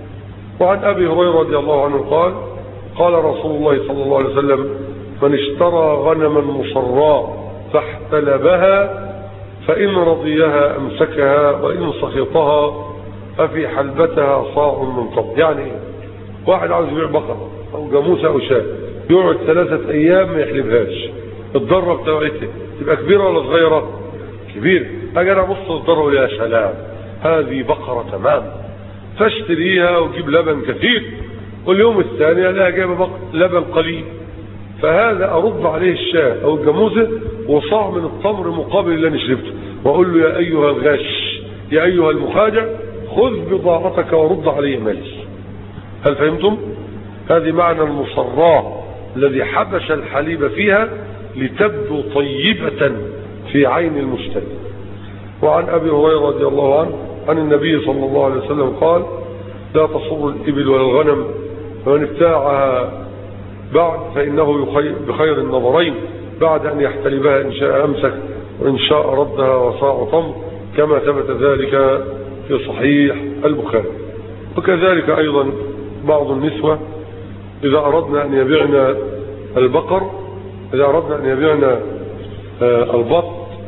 وعن ابي هريره رضي الله عنه قال قال رسول الله صلى الله عليه وسلم من اشترى غنما مصراء فاحتلبها فان رضيها امسكها وان سخطها ففي حلبتها صاع من طب. يعني ايه؟ واحد عاوز يبيع بقره او جاموسه او شاة، يقعد ثلاثه ايام ما يحلبهاش، الضره بتاعتها تبقى كبيره ولا صغيره؟ كبيره. اجي انا ابص الضره يا سلام هذه بقره تمام، فاشتريها وجيب لبن كثير، واليوم الثاني الاقيها جايبه لبن قليل، فهذا ارد عليه الشاة او الجاموسه وصاع من التمر مقابل اللي انا شربته، واقول له يا ايها الغش يا ايها المخادع خذ بضاعتك ورد علي مالي. هل فهمتم؟ هذه معنى المصراة الذي حبش الحليب فيها لتبدو طيبة في عين المشتري. وعن ابي هريره رضي الله عنه عن النبي صلى الله عليه وسلم قال لا تصر الابل ولا الغنم، فمن ابتاعها بعد فانه بخير النظرين، بعد ان يحتلبها ان شاء امسك وان شاء ردها وصاع طمر، كما ثبت ذلك في صحيح البخاري. وكذلك ايضا بعض النسوة اذا اردنا ان يبيعنا البقر، اذا اردنا ان يبيعنا البط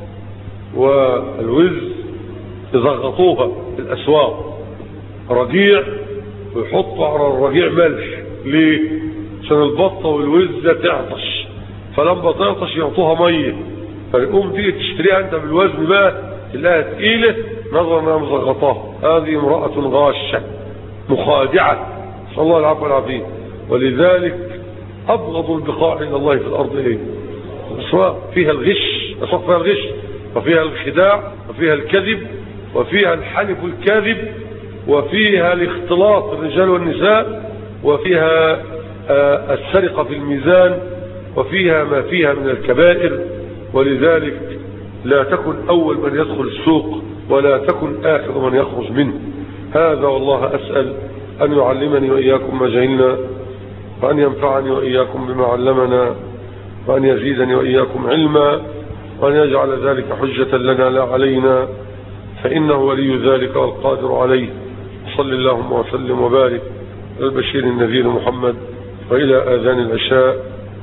والوز يزغطوها في الاسواق رجيع، ويحطوا على الرجيع ملح. ليه؟ عشان البطه والوزه تعطش، فلما تعطش يعطوها ميه، فيقوم تيجي تشتريها انت بالوزن بقى تلاقيها تقيله نظرا انها مزغطاها. هذه امراه غاشه مخادعه، نسال الله العفو والعافيه. ولذلك ابغض البقاع الى الله في الارض ايه؟ الاسواق فيها الغش، الاسواق فيها الغش وفيها الخداع وفيها الكذب وفيها الحلف الكاذب وفيها الاختلاط الرجال والنساء، وفيها السرقة في الميزان، وفيها ما فيها من الكبائر. ولذلك لا تكن أول من يدخل السوق ولا تكن آخر من يخرج منه. هذا والله أسأل أن يعلمني وإياكم ما جهلنا، وأن ينفعني وإياكم بما علمنا، وأن يزيدني وإياكم علما، وأن يجعل ذلك حجة لنا لا علينا، فإنه ولي ذلك والقادر عليه. صل اللهم وسلم وبارك على البشير النذير محمد، وإلى آذان العشاء.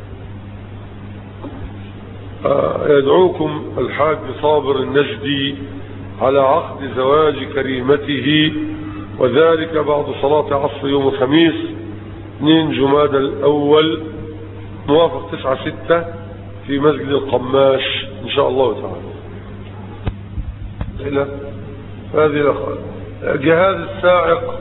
يدعوكم الحاج صابر النجدي على عقد زواج كريمته، وذلك بعد صلاة عصر يوم الخميس اثنين جمادى الأول موافق تسعة ستة في مسجد القماش إن شاء الله تعالى. إلى هذه جهاز الساعق،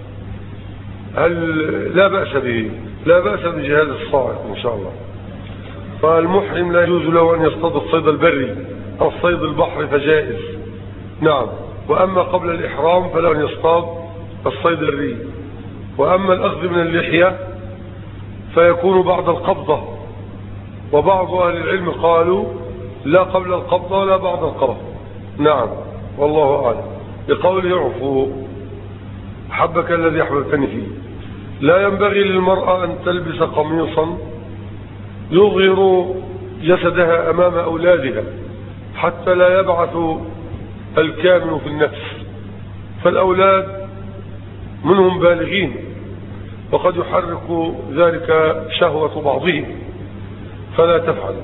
هل لا بأس به؟ لا بأس بجهاز الصاعق إن شاء الله. فالمحرم لا يجوز له أن يصطاد الصيد البري أو الصيد البحر فجائز، نعم. وأما قبل الإحرام فلا أن يصطاد الصيد البري. وأما الأخذ من اللحية فيكون بعد القبضة، وبعض أهل العلم قالوا لا قبل القبضة ولا بعد القبضة، نعم، والله أعلم. لقوله اعفوا حبك الذي أحببتني فيه. لا ينبغي للمرأة أن تلبس قميصا يظهر جسدها أمام أولادها حتى لا يبعث الكامل في النفس، فالأولاد منهم بالغين وقد يحرك ذلك شهوة بعضهم، فلا تفعل.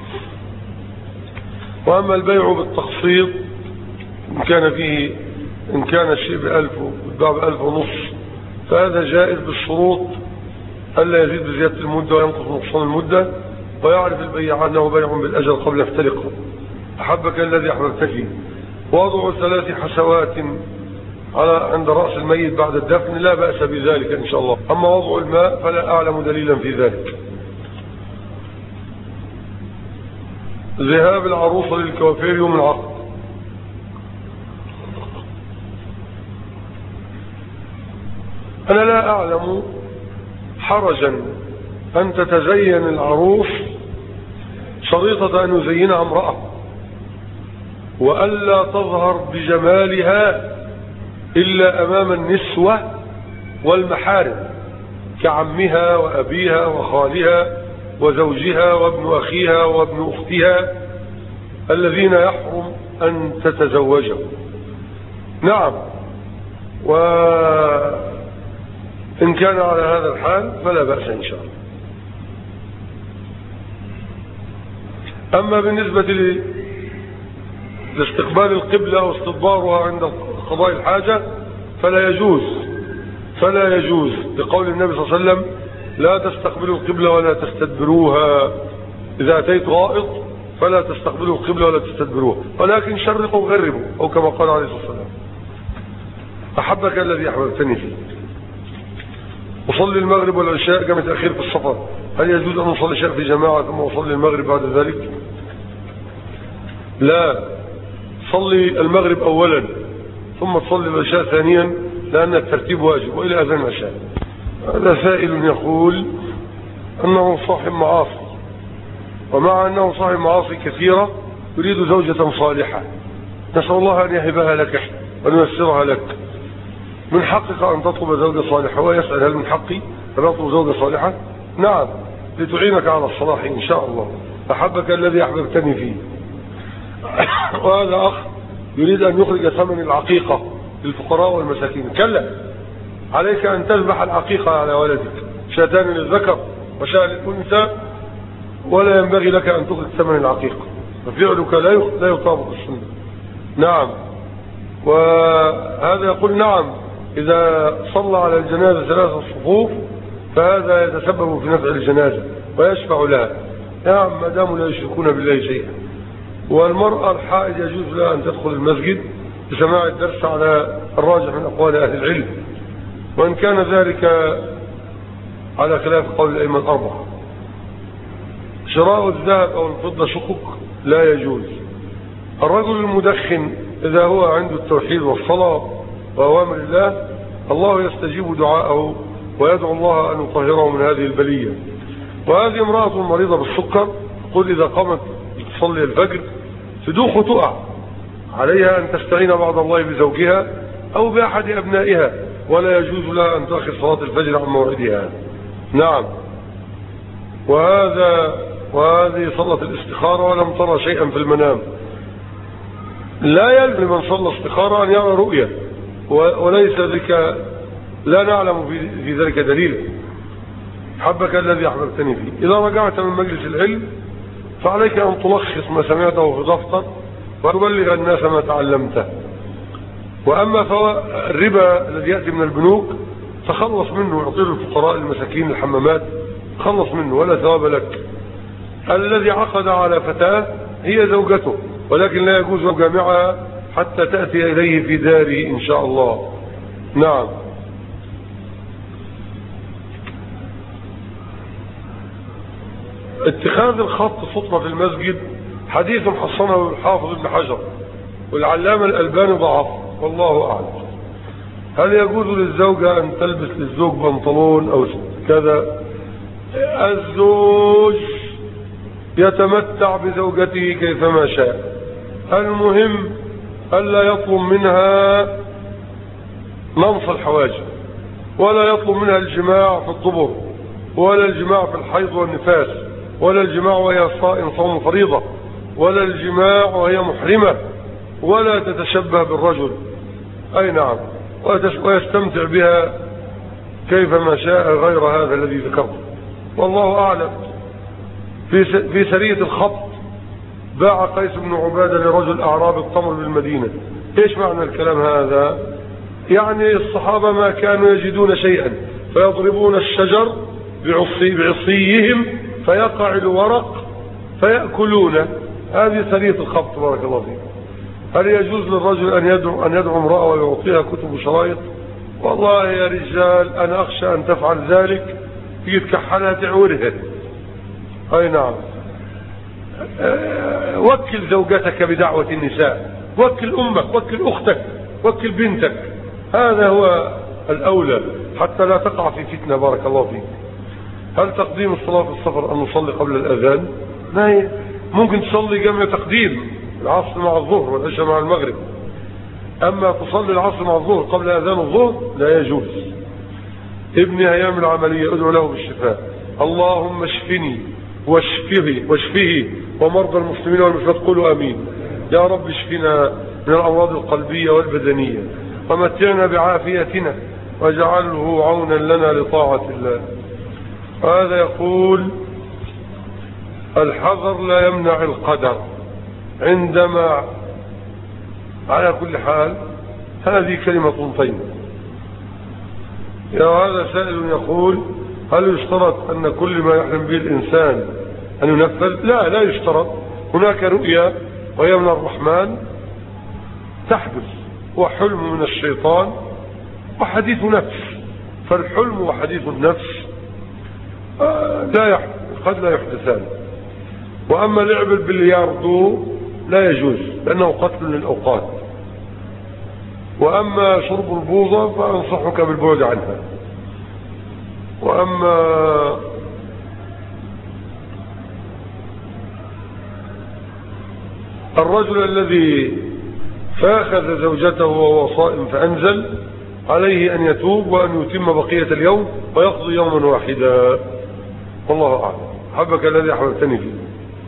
وأما البيع بالتقسيط إن كان فيه إن كان الشيء بألف وبتباع بألف ونص فهذا جائز بالشروط ألا يزيد بزيادة المدة وينقص نقصان المدة، ويعرف البيع أنه بيع بالأجل قبل افترقه. أحبك الذي أحببت فيه. وضع ثلاث حسوات على عند رأس الميت بعد الدفن لا بأس بذلك إن شاء الله. أما وضع الماء فلا أعلم دليلا في ذلك. ذهاب العروسة للكوافير يوم العقد. أنا لا أعلم حرجا أن تتزين العروس شريطة أن يزينها امرأة، وألا تظهر بجمالها إلا أمام النسوة والمحارم كعمها وأبيها وخالها وزوجها وابن أخيها وابن أختها الذين يحرم أن تتزوجهم، نعم. وإن كان على هذا الحال فلا بأس إن شاء الله. أما بالنسبة لاستقبال القبلة واستدبارها عند قضاء الحاجة فلا يجوز فلا يجوز لقول النبي صلى الله عليه وسلم لا تستقبلوا القبلة ولا تستدبروها. إذا أتيت غائط فلا تستقبلوا القبلة ولا تستدبروها، ولكن شرقوا وغربوا، أو كما قال عليه الصلاة والسلام. أحبك الذي أحببتني فيه. أصلي المغرب والعشاء جمع تأخير في السفر، هل يجوز أن أصلي العشاء في جماعة ثم أصلي المغرب بعد ذلك؟ لا، صلي المغرب أولا ثم تصلي العشاء ثانيا، لأن الترتيب واجب، وإلى أذان العشاء. هذا سائل يقول أنه صاحب معاصي، ومع أنه صاحب معاصي كثيرة يريد زوجة صالحة، نسأل الله أن يهبها لك وأن ييسرها لك. من حقك أن تطلب زوجة صالحة. ويسأل هل من حقي أن أطلب زوجة صالحة؟ نعم، لتعينك على الصلاح إن شاء الله. أحبك الذي أحببتني فيه. وهذا أخ يريد أن يخرج ثمن العقيقة للفقراء والمساكين. كلا، عليك أن تذبح العقيقة على ولدك، شاتان للذكر وشاة للأنثى، ولا ينبغي لك أن تخرج ثمن العقيقة، ففعلك لا يطابق السنة. نعم. وهذا يقول نعم، إذا صلى على الجنازة ثلاثة صفوف فهذا يتسبب في نفع الجنازة ويشفع لها، نعم، ما داموا لا يشركون بالله شيئا. والمرأة الحائض يجوز لها أن تدخل المسجد بسماع الدرس على الراجح من أقوال أهل العلم، وإن كان ذلك على خلاف قول الأئمة الأربعة. شراء الذهب أو الفضة شقق لا يجوز. الرجل المدخن إذا هو عنده التوحيد والصلاة وأوامر الله، الله يستجيب دعاءه ويدعو الله أن يطهره من هذه البلية. وهذه امرأة مريضة بالسكر، قل إذا قامت تصلي الفجر تدوخ وتقع، عليها أن تستعين بعد الله بزوجها أو بأحد أبنائها، ولا يجوز لها أن تأخر صلاة الفجر عن موعدها. نعم. وهذا وهذه صلاة الاستخارة ولم ترى شيئا في المنام. لا يلزم لمن صلى استخارة أن يرى رؤية، وليس ذلك، لا نعلم في ذلك دليلا. حبك الذي أحببتني فيه. إذا رجعت من مجلس العلم فعليك أن تلخص ما سمعته في دفتر وتبلغ الناس ما تعلمته. وأما الربا الذي يأتي من البنوك تخلص منه، يعطيه الفقراء المساكين الحمامات، خلص منه ولا ثواب لك. الذي عقد على فتاة هي زوجته، ولكن لا يجوز جامعها حتى تأتي إليه في داره إن شاء الله. نعم. اتخاذ الخط سطرة في المسجد حديث حصنه الحافظ ابن حجر والعلامة الألباني ضعف، والله أعلم. هل يجوز للزوجة أن تلبس للزوج بنطلون أو كذا؟ الزوج يتمتع بزوجته كيفما شاء، المهم ألا يطلب منها نمص الحواجب، ولا يطلب منها الجماع في الدبر، ولا الجماع في الحيض والنفاس، ولا الجماع وهي صائم صوم فريضة، ولا الجماع وهي محرمة، ولا تتشبه بالرجل. أي نعم. ويستمتع بها كيفما شاء غير هذا الذي ذكرته، والله أعلم. في في سرية الخط باع قيس بن عبادة لرجل أعراب التمر بالمدينة. إيش معنى الكلام هذا؟ يعني الصحابة ما كانوا يجدون شيئا فيضربون الشجر بعصي بعصيهم فيقع الورق فيأكلون. هذه سرية الخط. بارك الله فيك. هل يجوز للرجل أن يدعو أن يدعو امرأة ويعطيها كتب وشرايط؟ والله يا رجال أنا أخشى أن تفعل ذلك في تكحلها تعورها. أي نعم. أه وكل زوجتك بدعوة النساء، وكل أمك، وكل أختك، وكل بنتك، هذا هو الأولى حتى لا تقع في فتنة. بارك الله فيك. هل تقديم الصلاة في السفر أن نصلي قبل الأذان؟ لا، ممكن تصلي جمع تقديم العصر مع الظهر والعشاء مع المغرب، أما تصلي العصر مع الظهر قبل أذان الظهر لا يجوز. ابني هيعمل عملية، ادعو له بالشفاء. اللهم اشفني واشفه واشفه ومرضى المسلمين والمسلمات، قولوا امين. يا رب اشفنا من الامراض القلبية والبدنية، ومتعنا بعافيتنا، واجعله عونا لنا لطاعة الله. هذا يقول الحذر لا يمنع القدر. عندما على كل حال هذه كلمة طيبة. يا هذا سائل يقول هل يشترط أن كل ما يحلم به الإنسان أن ينفذ؟ لا، لا يشترط. هناك رؤيا وهي من الرحمن تحدث، وحلم من الشيطان وحديث نفس. فالحلم وحديث النفس لا يحدث، قد لا يحدثان. وأما لعب البلياردو لا يجوز لأنه قتل للأوقات. وأما شرب البوظة فأنصحك بالبعد عنها. وأما الرجل الذي فاخذ زوجته وهو صائم فأنزل، عليه أن يتوب وأن يتم بقية اليوم ويقضي يوما واحدا، والله أعلم. حبك الذي أحببتني فيه.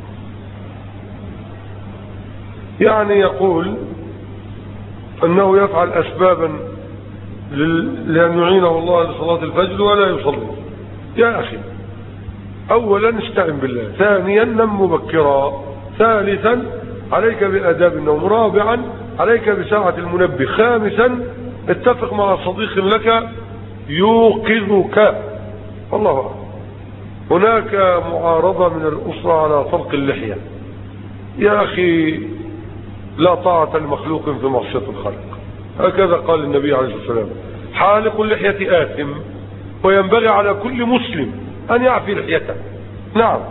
يعني يقول أنه يفعل أسبابا لأن يعينه الله لصلاة الفجر ولا يصلي. يا أخي، أولا استعن بالله، ثانيا نم مبكرا، ثالثا عليك بآداب النوم، رابعا عليك بساعة المنبه، خامسا اتفق مع صديق لك يوقظك. والله أعلم. هناك معارضة من الأسرة على طلق اللحية. يا أخي، لا طاعة المخلوق في معصية الخالق، هكذا قال النبي عليه الصلاة والسلام. حالق اللحية آثم، وينبغي على كل مسلم أن يعفي لحيته. نعم.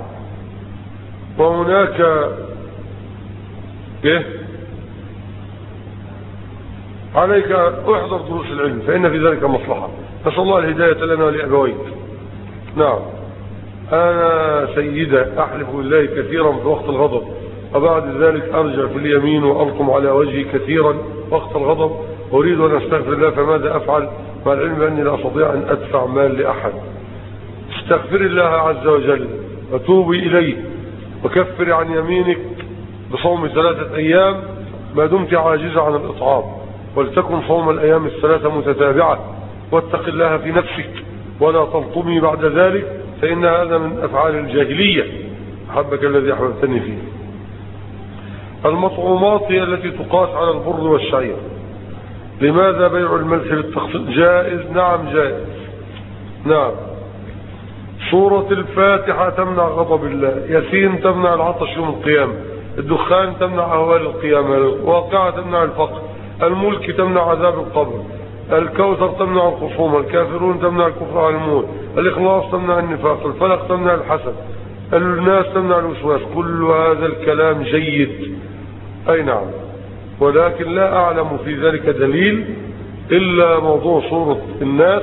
وهناك إيه؟ عليك احضر دروس العلم فإن في ذلك مصلحة. نسأل الله الهداية لنا ولأبويك. نعم. أنا سيدة أحلف بالله كثيرا في وقت الغضب، وبعد ذلك أرجع في اليمين وألطم على وجهي كثيرا وقت الغضب، أريد أن أستغفر الله، فماذا أفعل مع العلم بأني لا أستطيع أن أدفع مال لأحد؟ استغفر الله عز وجل وتوبي إليه، وكفر عن يمينك بصوم ثلاثة أيام ما دمت عاجزة عن الإطعام، ولتكن صوم الأيام الثلاثة متتابعة، واتق الله في نفسك ولا تلطمي بعد ذلك، فإن هذا من أفعال الجاهلية. أحبك الذي أحببتني فيه. المطعومات هي التي تقاس على البر والشعير. لماذا بيع الملح بالتخفيض جائز؟ نعم جائز. نعم. سورة الفاتحة تمنع غضب الله، ياسين تمنع العطش يوم القيامة، الدخان تمنع أهوال القيامة، الواقعة تمنع الفقر، الملك تمنع عذاب القبر، الكوثر تمنع الخصومة، الكافرون تمنع الكفر على الموت، الإخلاص تمنع النفاق، الفلق تمنع الحسد، الناس تمنع الوسواس. كل هذا الكلام جيد، أي نعم، ولكن لا أعلم في ذلك دليل إلا موضوع سورة الناس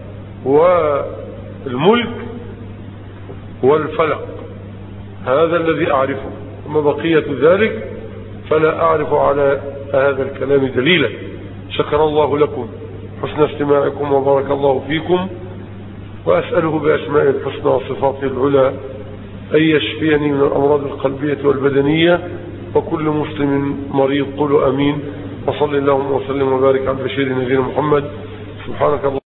والملك والفلق، هذا الذي أعرفه، أما بقية ذلك فلا أعرف على هذا الكلام دليلا. شكر الله لكم حسن استماعكم وبارك الله فيكم، وأسأله بأسماء الحسنى وصفاته العلى أن يشفيني من الأمراض القلبية والبدنية، وكل مسلم مريض قولوا أمين. وصلى اللهم وسلم وبارك على بشير نبينا محمد. سبحانك الله